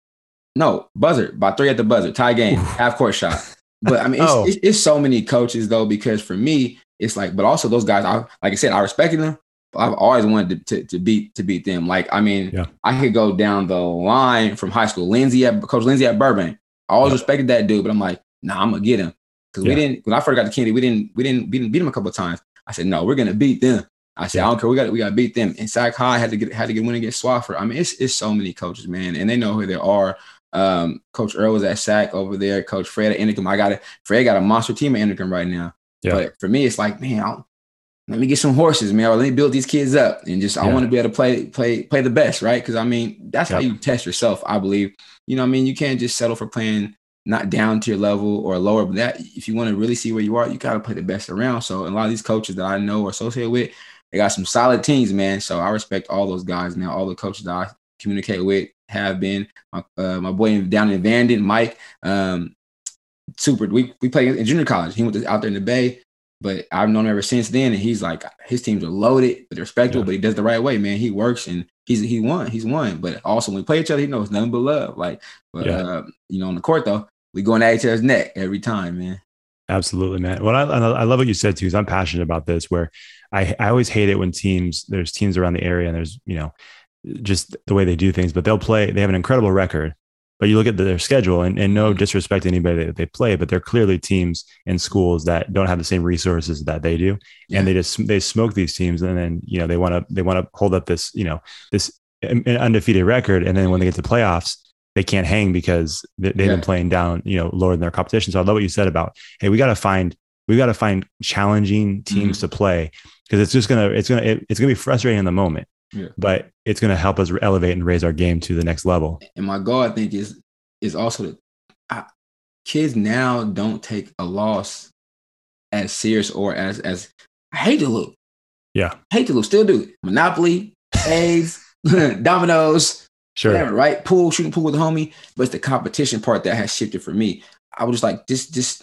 no, buzzer, by three at the buzzer, tie game, half court shot. But I mean, it's, oh. it's, it's so many coaches though, because for me, it's like, but also those guys, I, like I said, I respected them. But I've always wanted to, to, to beat to beat them. Like, I mean, yeah. I could go down the line from high school. Lindsay at Coach Lindsay at Burbank. I always yeah. respected that dude, but I'm like, nah, I'm gonna get him. Because yeah. we didn't, when I first got to Kennedy, we didn't, we didn't, we didn't beat them a couple of times. I said, no, we're gonna beat them. I said, yeah. I don't care. We got, we got to beat them. And Sac High had to get, had to get win against Swafford. I mean, it's, it's so many coaches, man, and they know who they are. Um, Coach Earl was at Sac over there. Coach Fred at Innicum. I got it. Fred got a monster team at Innicum right now. Yeah. But for me, it's like, man, I'll, let me get some horses, man, or let me build these kids up, and just yeah. I want to be able to play, play, play the best, right? Because I mean, that's yeah. how you test yourself, I believe. You know, what I mean, you can't just settle for playing not down to your level or lower, but that if you want to really see where you are, you got to play the best around. So a lot of these coaches that I know or associated with, they got some solid teams, man. So I respect all those guys, man. All the coaches that I communicate with have been my, uh, my boy down in Vanden, Mike. Um, super. We we played in junior college. He went to, out there in the Bay, but I've known him ever since then. And he's like, his teams are loaded, but they're respectable. Yeah. But he does the right way, man. He works and he's he won. He's won. But also when we play each other, he knows nothing but love. Like, but yeah. uh, you know, on the court though, we going at each other's neck every time, man. Absolutely, man. Well, I, I love what you said too, because I'm passionate about this. Where I, I always hate it when teams, there's teams around the area, and there's, you know, just the way they do things. But they'll play. They have an incredible record, But you look at their schedule, and, and no disrespect to anybody that they play, but they're clearly teams and schools that don't have the same resources that they do, yeah. and they just they smoke these teams, and then you know they want to they want to hold up this you know this undefeated record, and then when they get to playoffs, they can't hang because they've yeah. been playing down you know lower than their competition. So I love what you said about, hey, we got to find we got to find challenging teams mm-hmm. to play, because it's just gonna it's gonna it, it's gonna be frustrating in the moment. Yeah. But it's going to help us elevate and raise our game to the next level. And my goal, I think, is is also that I, kids now don't take a loss as serious or as as I hate to lose. Yeah, I hate to lose. Still do it. Monopoly, A's, dominoes, sure, whatever. Right? Pool, shooting pool with the homie. But it's the competition part that has shifted for me. I was just like, just just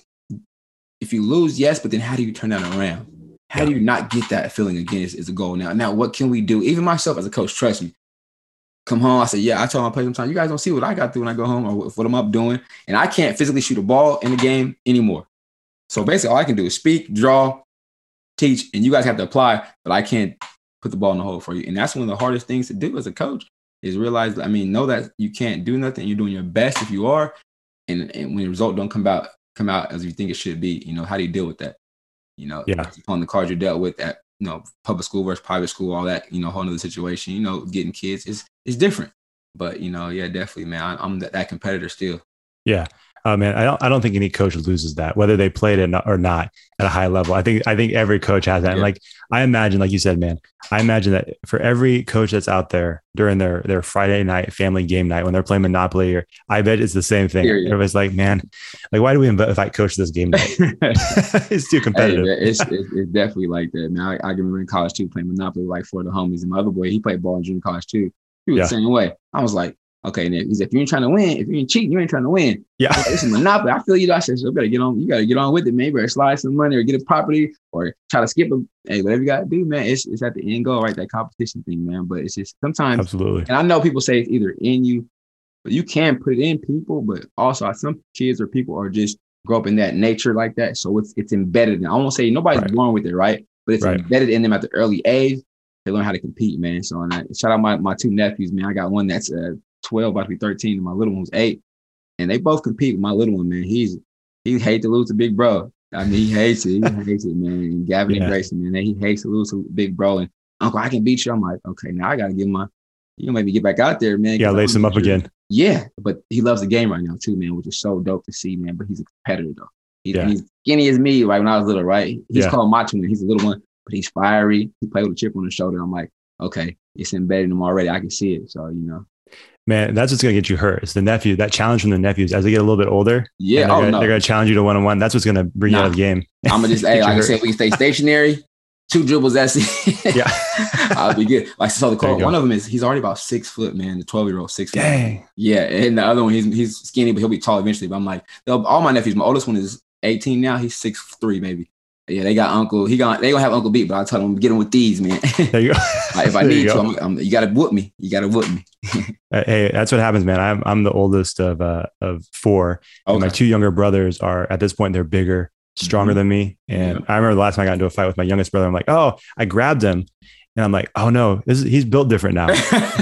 if you lose, yes, but then how do you turn that around? How do you not get that feeling again is, is a goal now. Now, what can we do? Even myself as a coach, trust me. Come home, I say, yeah, I tell my players sometimes, you guys don't see what I got to do when I go home or what I'm up doing. And I can't physically shoot a ball in the game anymore. So basically, all I can do is speak, draw, teach, and you guys have to apply, but I can't put the ball in the hole for you. And that's one of the hardest things to do as a coach is realize, I mean, know that you can't do nothing. You're doing your best if you are. And, and when the result don't come out, come out as you think it should be, you know, how do you deal with that? You know, yeah. on the cards you're dealt with at, you know, public school versus private school, all that, you know, whole other situation, you know, getting kids is is different. But, you know, yeah, definitely, man, I, I'm that, that competitor still. Yeah. Uh, man, I don't, I don't think any coach loses that, whether they played it or not at a high level. I think, I think every coach has that. Yeah. And like, I imagine, like you said, man, I imagine that for every coach that's out there during their, their Friday night family game night, when they're playing Monopoly, or I bet it's the same thing. Period. Everybody's like, man, like, why do we invite coach to this game night? It's too competitive. Hey, it's, it's, it's definitely like that, man. I, I can remember in college too, playing Monopoly, like for the homies, and my other boy, he played ball in junior college too. He was yeah. the same way. I was like, okay, and he said, if you ain't trying to win, if you ain't cheating, you ain't trying to win. Yeah. Like, this is Monopoly. I feel you. I said, so you better get on, you gotta get on with it, man. You better slide some money or get a property or try to skip them. Hey, whatever you gotta do, man. It's it's at the end goal, right? That competition thing, man. But it's just sometimes absolutely. And I know people say it's either in you, but you can put it in people, but also some kids or people are just grow up in that nature like that. So it's it's embedded in. I won't say nobody's right. born with it, right? But it's right. embedded in them at the early age. They learn how to compete, man. So and I, shout out my my two nephews, man. I got one that's uh twelve, about to be thirteen, and my little one was eight. And they both compete with my little one, man. He's he hates to lose to big bro. I mean, he hates it. He hates it, man. And Gavin yeah. and Grayson, man, he hates to lose to big bro. And Uncle, I can beat you. I'm like, okay, now I gotta give my you know maybe get back out there, man. Yeah, lace him up again. Yeah, but he loves the game right now too, man, which is so dope to see, man. But he's a competitor though. He, yeah. He's skinny as me, right? When I was little, right? He's yeah. called Macho Man. He's a little one, but he's fiery. He played with a chip on his shoulder. I'm like, okay, it's embedded in him already. I can see it. So, you know. Man, that's what's going to get you hurt. It's the nephew, that challenge from the nephews as they get a little bit older. Yeah. They're oh, going no. to challenge you to one on one. That's what's going to bring nah. you out of the game. I'm going to just, hey, like I said, we can stay stationary, two dribbles, that's it. Yeah. I'll be good. Like, so the call, one of them is, he's already about six foot, man. The twelve year old, six Dang. foot. Yeah. And the other one, he's he's skinny, but he'll be tall eventually. But I'm like, all my nephews, my oldest one is eighteen now. He's six three, maybe. Yeah, they got Uncle. He got. They gonna have Uncle beat, but I tell them get him with these, man. There you go. Like, if I need you to, I'm, I'm, you gotta whoop me. You gotta whoop me. Hey, that's what happens, man. I'm I'm the oldest of uh of four. Okay. And my two younger brothers are at this point they're bigger, stronger mm-hmm. than me. And yeah. I remember the last time I got into a fight with my youngest brother. I'm like, oh, I grabbed him, and I'm like, oh no, this is, he's built different now.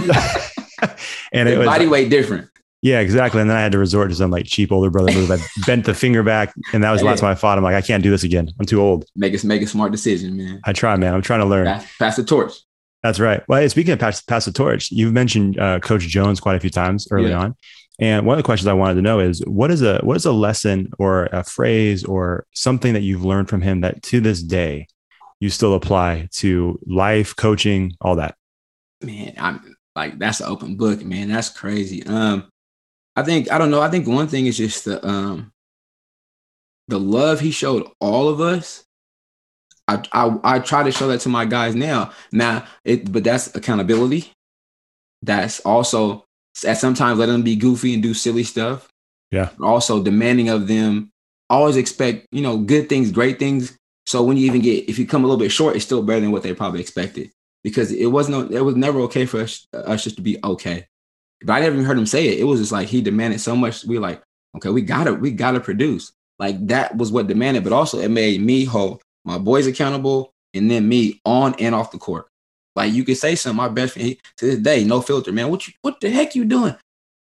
And it was body weight different. Yeah, exactly. And then I had to resort to some like cheap older brother move. I bent the finger back, and that was the last time I fought. I'm like, I can't do this again. I'm too old. Make us make a smart decision, man. I try, man. I'm trying to learn. Pass, pass the torch. That's right. Well, hey, speaking of pass, pass the torch, you've mentioned uh, Coach Jones quite a few times early yeah. on. And one of the questions I wanted to know is what is a what is a lesson or a phrase or something that you've learned from him that to this day you still apply to life, coaching, all that? Man, I'm like, that's an open book, man. That's crazy. Um, I think, I don't know. I think one thing is just the, um, the love he showed all of us. I, I, I try to show that to my guys now, now it, but that's accountability. That's also at sometimes let them be goofy and do silly stuff. Yeah. But also demanding of them, always expect, you know, good things, great things. So when you even get, if you come a little bit short, it's still better than what they probably expected, because it wasn't, it was never okay for us, us just to be okay. But I never even heard him say it. It was just like he demanded so much. We were like, okay, we gotta, we gotta produce. Like that was what demanded, but also it made me hold my boys accountable, and then me on and off the court. Like you could say something. My best friend he, to this day, no filter, man. What you, what the heck you doing?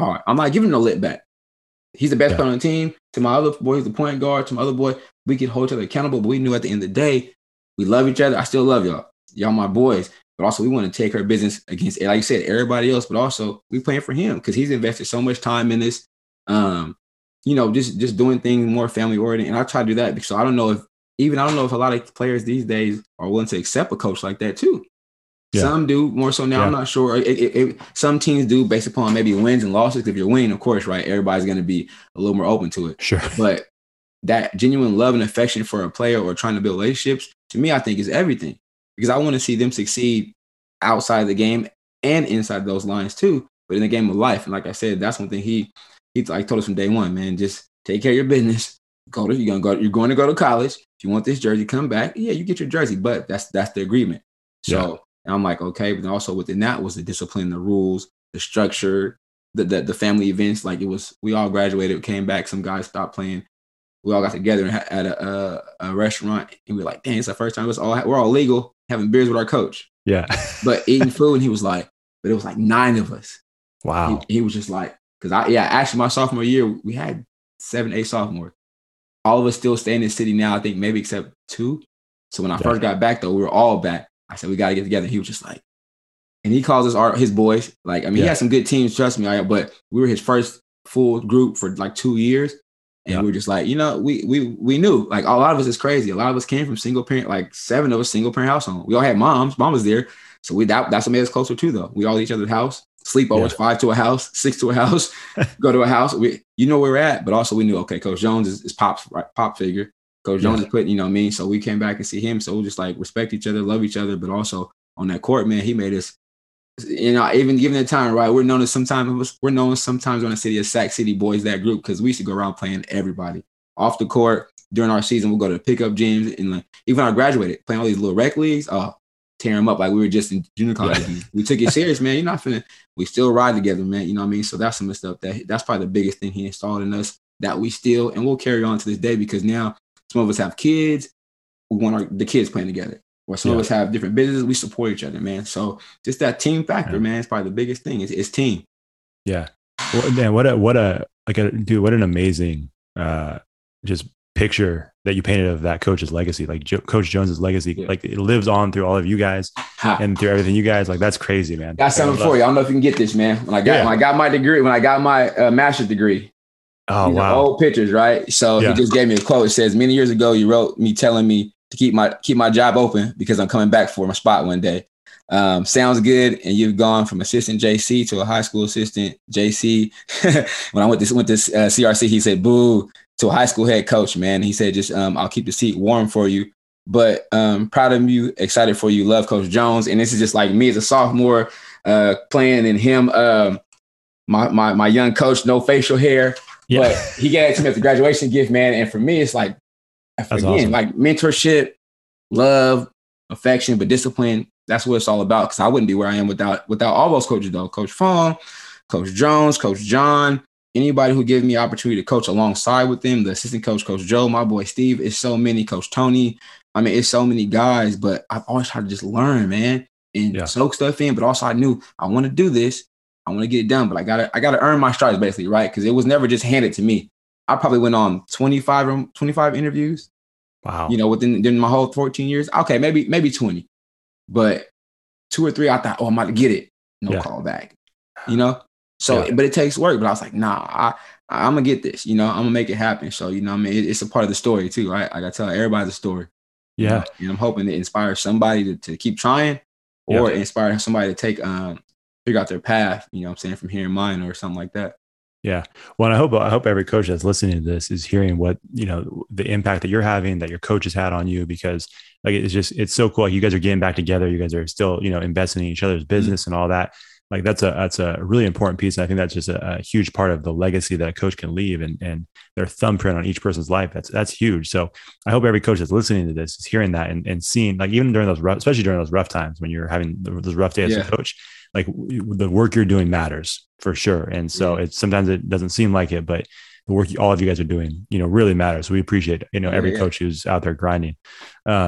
all right, I'm not giving him no lit back. He's the best Yeah. player on the team. To my other boy, he's the point guard. To my other boy, we could hold each other accountable, but we knew at the end of the day, we love each other. I still love y'all. Y'all my boys. But also, we want to take our business against, like you said, everybody else. But also, we playing for him because he's invested so much time in this. Um, you know, just just doing things more family oriented. And I try to do that because I don't know if even I don't know if a lot of players these days are willing to accept a coach like that too. Yeah. Some do more so now. Yeah. I'm not sure. It, it, it, some teams do based upon maybe wins and losses. If you're winning, of course, right, everybody's going to be a little more open to it. Sure. But that genuine love and affection for a player or trying to build relationships, to me, I think is everything because I want to see them succeed outside of the game and inside those lines too, but in the game of life. And like I said, that's one thing he he like told us from day one, man, just take care of your business. Go to you're gonna go, you're going to go to college. If you want this jersey, come back. Yeah, you get your jersey, but that's that's the agreement. So yeah. And I'm like, okay, but also within that was the discipline, the rules, the structure, the, the the family events. Like it was, we all graduated, came back, some guys stopped playing. We all got together at a, a, a restaurant, and we were like, dang, it's the first time it's all we're all legal having beers with our coach. Yeah. But eating food, and he was like, but it was like nine of us. Wow. He, he was just like, because I, yeah, actually my sophomore year, we had seven, eight sophomores. All of us still stay in the city now, I think maybe except two. So when I yeah. first got back, though, we were all back. I said, we got to get together. He was just like, and he calls us our, his boys. Like, I mean, yeah. he had some good teams, trust me, I, but we were his first full group for like two years. And yeah. we were just like, you know, we we we knew, like, a lot of us is crazy. A lot of us came from single parent, like seven of us single parent household. We all had moms. Mom was there. So we that, that's what made us closer too, though. We all at each other's house, sleepovers, yeah. five to a house, six to a house, go to a house. We, you know where we're at. But also we knew, okay, Coach Jones is, is Pop's right, Pop figure. Coach Jones yeah. is putting, you know what I mean? So we came back and see him. So we just like respect each other, love each other. But also on that court, man, he made us, you know, even given the time, right? We're known as sometimes, we're known sometimes on the city as Sac City Boys, that group, because we used to go around playing everybody. Off the court, during our season, we'll go to pickup gyms. And like, even when I graduated, playing all these little rec leagues, oh, tear them up like we were just in junior college. Yeah. We took it serious, man. You're not finna, we still ride together, man. You know what I mean? So that's some of the stuff that, that's probably the biggest thing he installed in us that we still, and we'll carry on to this day, because now some of us have kids. We want our, the kids playing together. Or some yeah. of us have different businesses. We support each other, man. So just that team factor, yeah. man, is probably the biggest thing. It's, it's team. Yeah. Well, man, what a, what a, like a, dude, what an amazing, uh, just picture that you painted of that coach's legacy, like jo- Coach Jones's legacy. Yeah. Like it lives on through all of you guys ha. and through everything you guys. Like that's crazy, man. Got something for you. I don't know if you can get this, man. When I got yeah. when I got my degree, when I got my uh, master's degree. Oh wow! Old pictures, right? So yeah. he just gave me a quote. It says, "Many years ago, you wrote me telling me to keep my keep my job open because I'm coming back for my spot one day. Um, sounds good." And you've gone from assistant J C to a high school assistant J C. When I went to went to uh, C R C, he said, "Boo." To a high school head coach, man. He said, just um, I'll keep the seat warm for you. But um, proud of you, excited for you, love Coach Jones. And this is just like me as a sophomore uh, playing in him, um, my, my my young coach, no facial hair. Yeah. But he gave it to me as a graduation gift, man. And for me, it's like, that's again, awesome. Like mentorship, love, affection, but discipline. That's what it's all about. Because I wouldn't be where I am without without all those coaches, though. Coach Fong, Coach Jones, Coach John. Anybody who gives me opportunity to coach alongside with them, the assistant coach, Coach Joe, my boy Steve, it's so many, Coach Tony. I mean, it's so many guys, but I've always tried to just learn, man, and yeah. soak stuff in. But also I knew I want to do this. I want to get it done, but I gotta, I gotta earn my stripes, basically, right? Because it was never just handed to me. I probably went on twenty-five, twenty-five interviews. Wow. You know, within, within my whole fourteen years. Okay, maybe, maybe twenty. But two or three, I thought, oh, I'm about to get it. No yeah. call back. You know? So, yeah. but it takes work. But I was like, nah, I, I'm going to get this. You know, I'm going to make it happen. So, you know, I mean, it, it's a part of the story too, right? I got to tell everybody the story. Yeah. You know? And I'm hoping to inspire somebody to, to keep trying, or yeah. inspire somebody to take, um, figure out their path, you know what I'm saying, from hearing mine or something like that. Yeah. Well, and I hope, I hope every coach that's listening to this is hearing what, you know, the impact that you're having, that your coach has had on you, because like, it's just, it's so cool. Like, you guys are getting back together. You guys are still, you know, investing in each other's business mm-hmm. and all that. Like that's a, that's a really important piece. And I think that's just a, a huge part of the legacy that a coach can leave, and, and their thumbprint on each person's life. That's, that's huge. So I hope every coach that's listening to this is hearing that, and, and seeing, like, even during those rough, especially during those rough times when you're having those rough days yeah. as a coach, like the work you're doing matters for sure. And so yeah. it's, sometimes it doesn't seem like it, but the work all of you guys are doing, you know, really matters. So we appreciate, you know, every yeah, yeah. coach who's out there grinding. Um,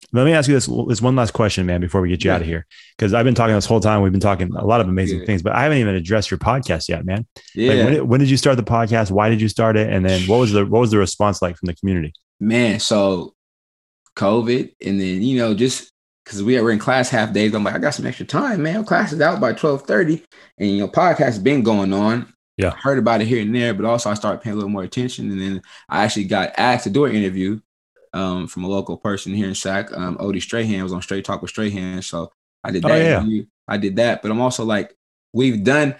Let me ask you this, this one last question, man, before we get you Yeah. out of here. Because I've been talking this whole time. We've been talking a lot of amazing Yeah. things, but I haven't even addressed your podcast yet, man. Yeah, Like when, did- when did you start the podcast? Why did you start it? And then what was the what was the response like from the community? man. So COVID, and then you know just because we were in class half days, I'm like, I got some extra time, man. Class is out by twelve thirty, and you know, podcast has been going on. Yeah. I heard about it here and there, but also I started paying a little more attention, and then I actually got asked to do an interview um, from a local person here in Sac. Um, Odie Strahan was on Straight Talk with Strahan, so I did that Oh, yeah. interview. I did that, but I'm also like, we've done,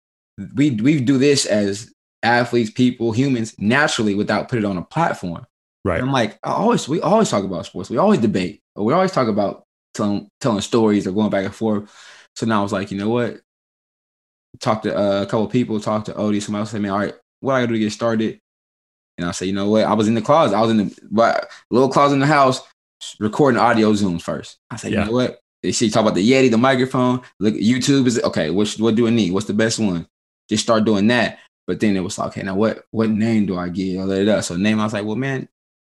we we do this as athletes, people, humans, naturally without putting it on a platform. Right. And I'm like, I always, we always talk about sports. We always debate. Or we always talk about telling, telling stories or going back and forth. So now I was like, you know what? Talk to uh, a couple of people, talk to Odie. Somebody else said, man, all right, what I got to do to get started? And I said, you know what? I was in the closet. I was in the but, little closet in the house recording audio Zooms first. I said, Yeah. you know what? They see talk about the Yeti, the microphone. Look, YouTube is okay. What, what do I need? What's the best one? Just start doing that. But then it was like, okay, now what what name do I give? Da, da, da. So name, I was like, well, man,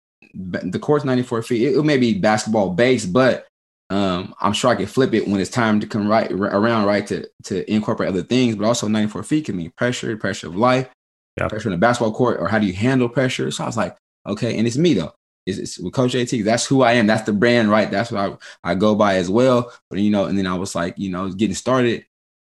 the court's ninety-four feet. It, it may be basketball based, but um, I'm sure I can flip it when it's time to come right r- around, right, to to incorporate other things. But also ninety-four feet can mean pressure, pressure of life, Yeah. pressure in the basketball court, or how do you handle pressure? So I was like, okay, and it's me though. It's, it's with Coach J T. That's who I am. That's the brand, right? That's what I, I go by as well. But you know, and then I was like, you know, getting started,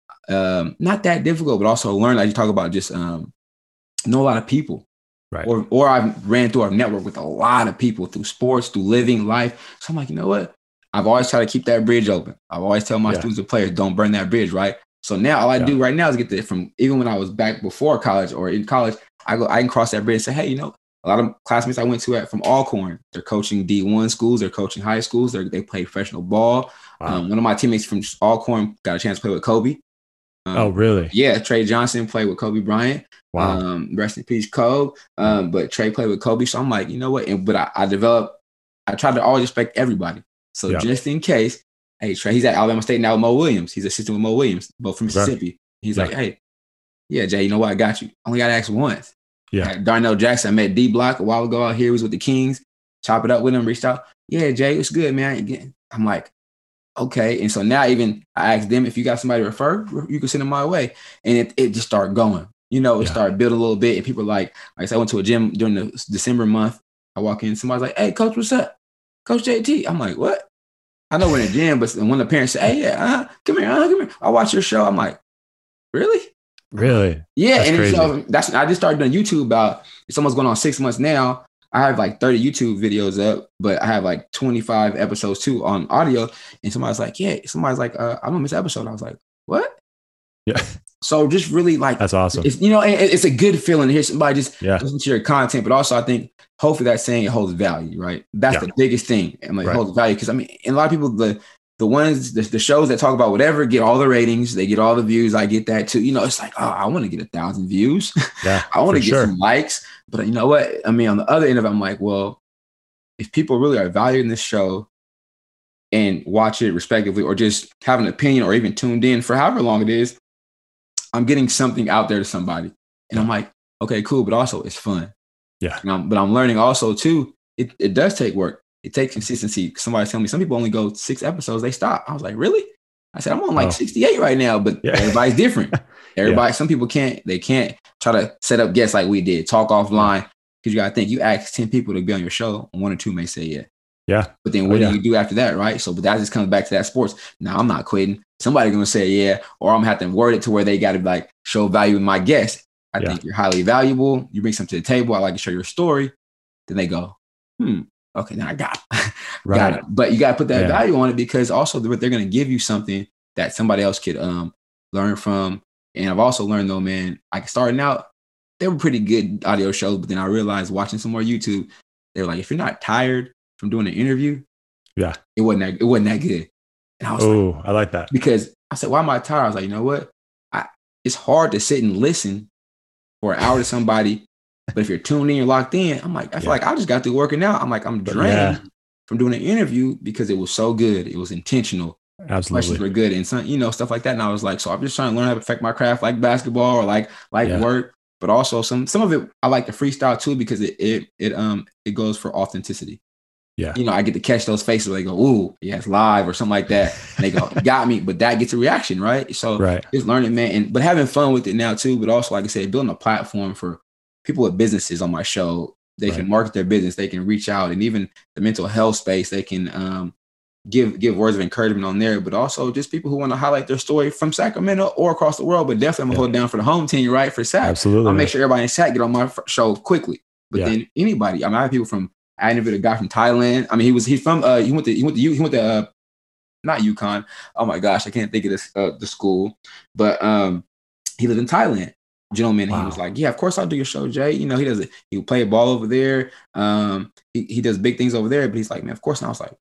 um, not that difficult, but also learn, like you talk about, just um, know a lot of people. Right. Or, or I ran through our network with a lot of people through sports, through living life. So I'm like, you know what? I've always tried to keep that bridge open. I've always tell my Yeah. students and players, don't burn that bridge, right? So now all I Yeah. do right now is get that from, even when I was back before college or in college, I go, I can cross that bridge and say, hey, you know, a lot of classmates I went to at from Alcorn, they're coaching D one schools, they're coaching high schools, they're, they play professional ball. Wow. Um, one of my teammates from Alcorn got a chance to play with Kobe. Um, Oh, really? Yeah, Trey Johnson played with Kobe Bryant. Wow. Um, rest in peace, Kobe. Um, but Trey played with Kobe, so I'm like, you know what? And, but I, I developed. I try to always respect everybody. So Yeah. just in case, hey, Trey, he's at Alabama State now with Mo Williams. He's assistant with Mo Williams, both from Mississippi. He's Yeah. like, hey, yeah, Jay, you know what? I got you. Only got to ask once. Yeah. Like Darnell Jackson, I met D Block a while ago out here. He was with the Kings. Chop it up with him. Reached out. Yeah, Jay, it's good, man. I'm like, okay. And so now even I asked them, if you got somebody to refer, you can send them my way. And it, it just started going. You know, it Yeah. started building a little bit. And people were like, like I said, I went to a gym during the December month. I walk in, somebody's like, hey, Coach, what's up? Coach J T. I'm like, what? I know we're in the gym, but when the parents say, hey, yeah, uh, come here, uh, come here. I watch your show. I'm like, really? Really? Yeah. That's and crazy. so that's, I just started doing YouTube about, it's almost going on six months now. I have like thirty YouTube videos up, but I have like twenty-five episodes too on audio. And somebody's like, yeah, somebody's like, uh, I'm gonna miss an episode. I was like, what? Yeah. So just really like, That's awesome. it's, you know, it, it's a good feeling to hear somebody just Yeah. listen to your content, but also I think hopefully that's saying it holds value, right? That's Yeah. the biggest thing. And like Right. it holds value. Cause I mean, and a lot of people, the, the ones, the, the shows that talk about whatever get all the ratings, they get all the views. I get that too. You know, it's like, oh, I want to get a thousand views. Yeah. I want to for get sure. some likes. But you know what? I mean, on the other end of it, I'm like, well, if people really are valuing this show and watch it respectively, or just have an opinion or even tuned in for however long it is, I'm getting something out there to somebody. And I'm like, okay, cool. But also it's fun. Yeah. And I'm, but I'm learning also too, it, it does take work. It takes consistency. Somebody tell me some people only go six episodes, they stop. I was like, really? I said, I'm on like Oh. sixty-eight right now, but Yeah. everybody's different. Everybody, some people can't, they can't try to set up guests like we did, talk offline. Because you got to think, you ask ten people to be on your show, and one or two may say yeah. Yeah. But then Oh, what yeah. do you do after that, right? So, but that just comes back to that sports. Now, I'm not quitting. Somebody's going to say yeah, or I'm going to have to word it to where they got to like show value in my guest. I Yeah. think you're highly valuable. You bring something to the table. I like to share your story. Then they go, hmm, okay, now I got it. Right. Got it. But you got to put that Yeah. value on it, because also they're, they're going to give you something that somebody else could um learn from. And I've also learned though, man, like starting out, they were pretty good audio shows, but then I realized watching some more YouTube, they were like, if you're not tired from doing an interview, Yeah. it wasn't that, it wasn't that good. And I was like, Oh, I like that. because I said, why am I tired? I was like, you know what? I, it's hard to sit and listen for an hour to somebody, but if you're tuned in, you're locked in. I'm like, I feel Yeah. like I just got through working out. I'm like, I'm But drained yeah. from doing an interview because it was so good. It was intentional. Questions Absolutely. were good and some, you know, stuff like that. And I was like, so I'm just trying to learn how to perfect my craft, like basketball or like like Yeah. work, but also some some of it I like to freestyle too, because it it it um it goes for authenticity. Yeah. You know, I get to catch those faces where they go, ooh, yeah, it's live or something like that. And they go, got me. But that gets a reaction, right? So right. just learning, man. And but having fun with it now too. But also, like I said, building a platform for people with businesses on my show. They right. can market their business. They can reach out. And even the mental health space, they can um, give give words of encouragement on there. But also just people who want to highlight their story from Sacramento or across the world. But definitely I'm going to hold down for the home team, right? For Sac. Absolutely. I'll make sure everybody in Sac get on my show quickly. But yeah. then anybody, I mean, I have people from, I interviewed a guy from Thailand. I mean, he was, he's from, uh, he went to, he went to, he went to, uh, not UConn. Oh my gosh, I can't think of this, uh, the school, but um, he lived in Thailand. Gentleman, wow. He was like, yeah, of course I'll do your show, Jay. You know, he does it. He play a ball over there. Um, he, he does big things over there, but he's like, man, of course. And I was like,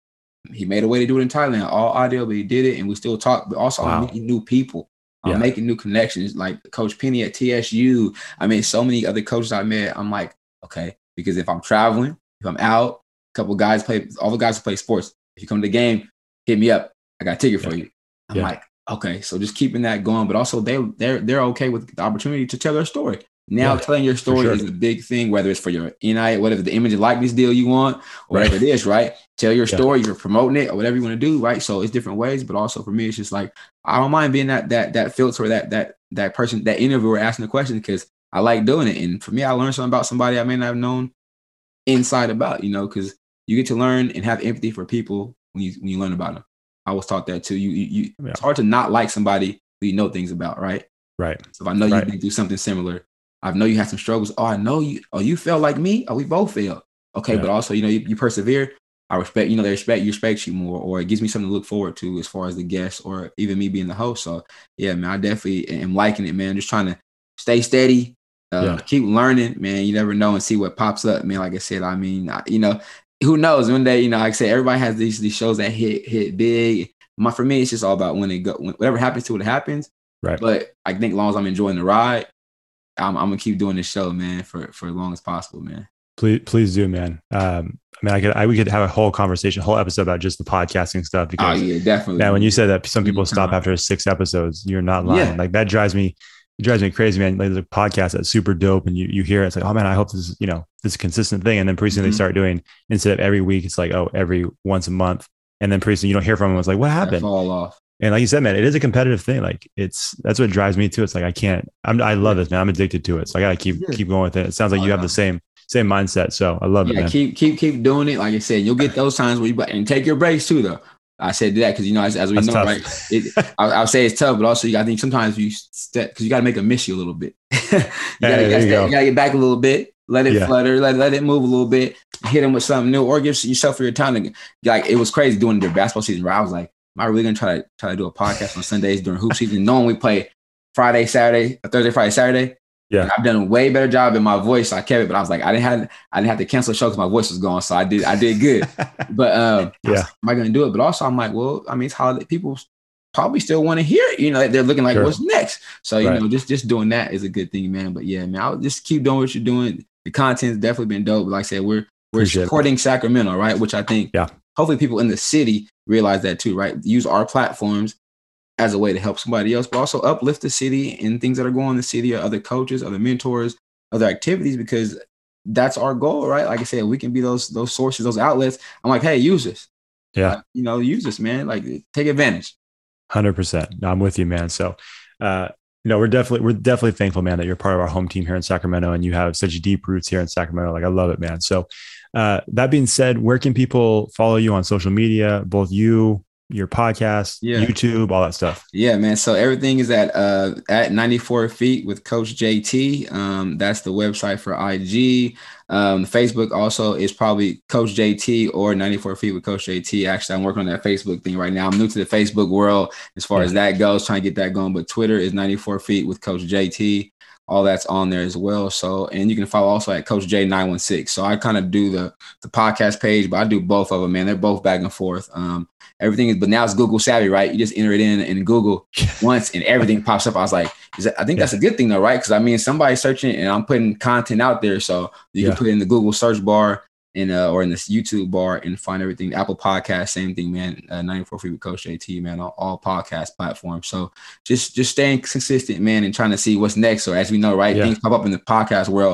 he made a way to do it in Thailand, all audio, but he did it. And we still talk, but also wow. I'm meeting new people. I'm yeah. making new connections, like Coach Penny at T S U. I mean, so many other coaches I met. I'm like, okay, because if I'm traveling, if I'm out, a couple guys play, all the guys who play sports. If you come to the game, hit me up. I got a ticket yeah. for you. I'm yeah. like, okay, so just keeping that going, but also they they're they're okay with the opportunity to tell their story. Now yeah, telling your story sure. is a big thing, whether it's for your N I, whatever the image and likeness deal you want, or whatever right. it is, right? Tell your story, yeah. you're promoting it or whatever you want to do, right? So it's different ways, but also for me, it's just like I don't mind being that that that filter, that that that person, that interviewer asking the question because I like doing it. And for me, I learned something about somebody I may not have known inside about, you know, because you get to learn and have empathy for people when you when you learn about them. I was taught that too. You, you, you yeah. It's hard to not like somebody who you know things about, right? Right. So if I know right. you've been through something similar, I know you had some struggles. Oh, I know you. Oh, you felt like me. Oh, we both failed. Okay, yeah. But also, you know, you, you persevere. I respect, you know, they respect you, respect you more, or it gives me something to look forward to as far as the guest or even me being the host. So yeah, man, I definitely am liking it, man. Just trying to stay steady, uh, yeah. keep learning, man. You never know and see what pops up, man. Like I said, I mean, I, you know, who knows? One day, you know, like I said, everybody has these these shows that hit hit big. My, for me, it's just all about when it go, when, whatever happens to it, it happens. Right. But I think as long as I'm enjoying the ride, I'm, I'm gonna keep doing this show, man, for, for as long as possible, man. Please, please do, man. Um, I mean, I could, I, we could have a whole conversation, a whole episode about just the podcasting stuff. Because, oh yeah, definitely. Man, when you said that some people stop after six episodes, you're not lying. Yeah. Like that drives me, it drives me crazy, man. Like there's a podcast that's super dope, and you you hear it, it's like, oh man, I hope this is, you know, this is a consistent thing. And then pretty soon mm-hmm. they start doing, instead of every week, it's like, oh, every once a month. And then pretty soon you don't hear from them. It's like, what happened? Fall off. And like you said, man, it is a competitive thing. Like it's, that's what drives me too. It's like, I can't, I'm, I love this, man. I'm addicted to it. So I got to keep, keep going with it. It sounds like you have the same, same mindset. So I love yeah, it, man. Keep, keep, keep doing it. Like I said, you'll get those times where you, and take your breaks too, though. I said that because, you know, as, as we That's know, tough. right? It, I, I'll say it's tough, but also you, I think sometimes you step, because you got to make them miss you a little bit. you got to go. get back a little bit, let it yeah. flutter, let, let it move a little bit, hit them with something new, or give yourself your time to, like, it was crazy doing the basketball season where I was like, am I really going to try to try to do a podcast on Sundays during hoop season, knowing we play Friday, Saturday, Thursday, Friday, Saturday? Yeah, and I've done a way better job in my voice. So I kept it, but I was like, I didn't have, I didn't have to cancel the show because my voice was gone. So I did, I did good. But um, yeah, like, am I going to do it? But also, I'm like, well, I mean, it's holiday. People probably still want to hear it. You know, they're looking like, sure. what's next? So you right. know, just just doing that is a good thing, man. But yeah, man, I'll just keep doing what you're doing. The content's definitely been dope. But like I said, we're we're Appreciate supporting it. Sacramento, right? Which I think, yeah, hopefully people in the city realize that too, right? Use our platforms as a way to help somebody else, but also uplift the city and things that are going on in the city, or other coaches, other mentors, other activities, because that's our goal, right? Like I said, we can be those those sources, those outlets. I'm like, hey, use this. Yeah. Like, you know, use this, man. Like, take advantage. one hundred percent. No, I'm with you, man. So, uh, you know, we're definitely, we're definitely thankful, man, that you're part of our home team here in Sacramento and you have such deep roots here in Sacramento. Like, I love it, man. So, uh, that being said, where can people follow you on social media, both you, your podcast, yeah. YouTube, all that stuff? Yeah, man. So everything is at uh at ninety-four feet with Coach J T. Um, that's the website for I G. Um, Facebook also is probably Coach J T or ninety-four feet with Coach J T. Actually, I'm working on that Facebook thing right now. I'm new to the Facebook world as far yeah. as that goes, trying to get that going. But Twitter is ninety-four feet with Coach J T. All that's on there as well. So, and you can follow also at Coach J nine one six. So I kind of do the the podcast page, but I do both of them, man. They're both back and forth. Um, everything is, but now it's Google savvy, right? You just enter it in in Google once and everything pops up. I was like, is that, I think yeah. that's a good thing though, right? Because I mean, somebody's searching and I'm putting content out there. So you yeah. can put it in the Google search bar in uh, or in this YouTube bar and find everything. Apple Podcast, same thing, man. Uh, ninety-four feet with Coach J T, man, on all podcast platforms. So just just staying consistent, man, and trying to see what's next. So as we know, right, yeah. things pop up in the podcast world.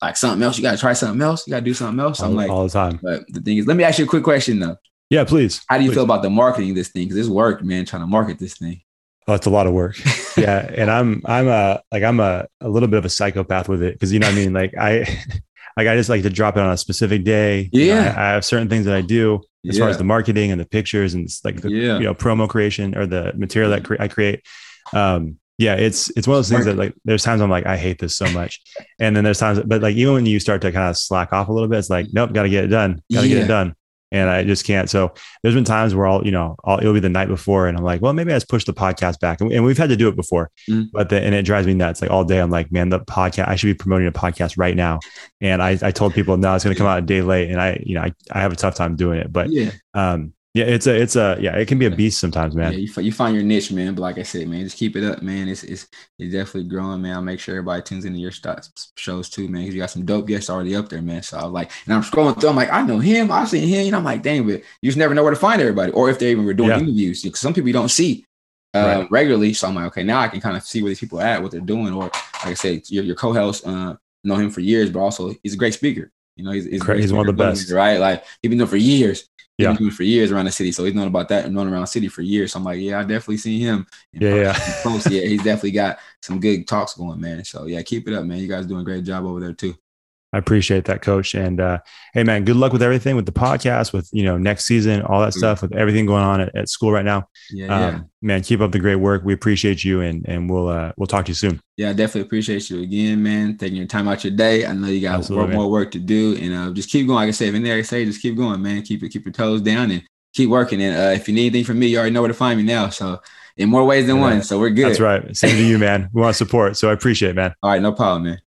like something else. You got to try something else. You got to do something else. all, I'm like, all the time. but the thing is, let me ask you a quick question though. Yeah, please. How do you please. feel about the marketing of this thing? Because it's work, man, trying to market this thing. Oh, it's a lot of work. Yeah. And I'm, I'm a, like, I'm a, a little bit of a psychopath with it. Cause you know what I mean? Like I, like I just like to drop it on a specific day. Yeah. You know, I, I have certain things that I do as yeah. far as the marketing and the pictures and like the, yeah. you know, promo creation or the material that cre- I create. Um, yeah, it's, it's one of those things that like, there's times I'm like, I hate this so much. And then there's times, but like, even when you start to kind of slack off a little bit, it's like, nope, got to get it done. Got to yeah. get it done. And I just can't. So there's been times where I'll, you know, I'll, it'll be the night before and I'm like, well, maybe I just push the podcast back. And, and we've had to do it before, mm. but the, and it drives me nuts. Like all day, I'm like, man, the podcast, I should be promoting a podcast right now. And I, I told people, no, it's going to come out a day late. And I, you know, I, I have a tough time doing it, but yeah. um, yeah, it's a, it's a, yeah, it can be a beast sometimes, man. Yeah, you, you find your niche, man. But like I said, man, just keep it up, man. It's, it's, it's definitely growing, man. I'll make sure everybody tunes into your st- shows too, man. Cause you got some dope guests already up there, man. So I was like, and I'm scrolling through, I'm like, I know him. I've seen him. And I'm like, dang, but you just never know where to find everybody or if they even were doing yeah. interviews. Because some people you don't see uh, right. regularly. So I'm like, okay, now I can kind of see where these people are at, what they're doing. Or like I said, your, your co-host, uh, know him for years, but also he's a great speaker. You know, he's, he's, he's one of the best, right? Like he's been doing it for years. He's yeah. been doing it for years around the city. So he's known about that and known around the city for years. So I'm like, yeah, I definitely see him. Yeah, yeah. Close. Yeah, he's definitely got some good talks going, man. So yeah, keep it up, man. You guys doing a great job over there too. I appreciate that, Coach. And uh, hey, man, good luck with everything, with the podcast, with, you know, next season, all that stuff, with everything going on at, at school right now. Yeah, um, yeah. Man, keep up the great work. We appreciate you, and and we'll uh, we'll talk to you soon. Yeah, I definitely appreciate you again, man. Taking your time out your day. I know you got more, more work to do, and uh, just keep going. Like I said, if in there I say, just keep going, man. Keep it, keep your toes down, and keep working. And uh, if you need anything from me, you already know where to find me now. So in more ways than yeah. one. So we're good. That's right. Same to you, man. We want support, so I appreciate it, man. All right, no problem, man.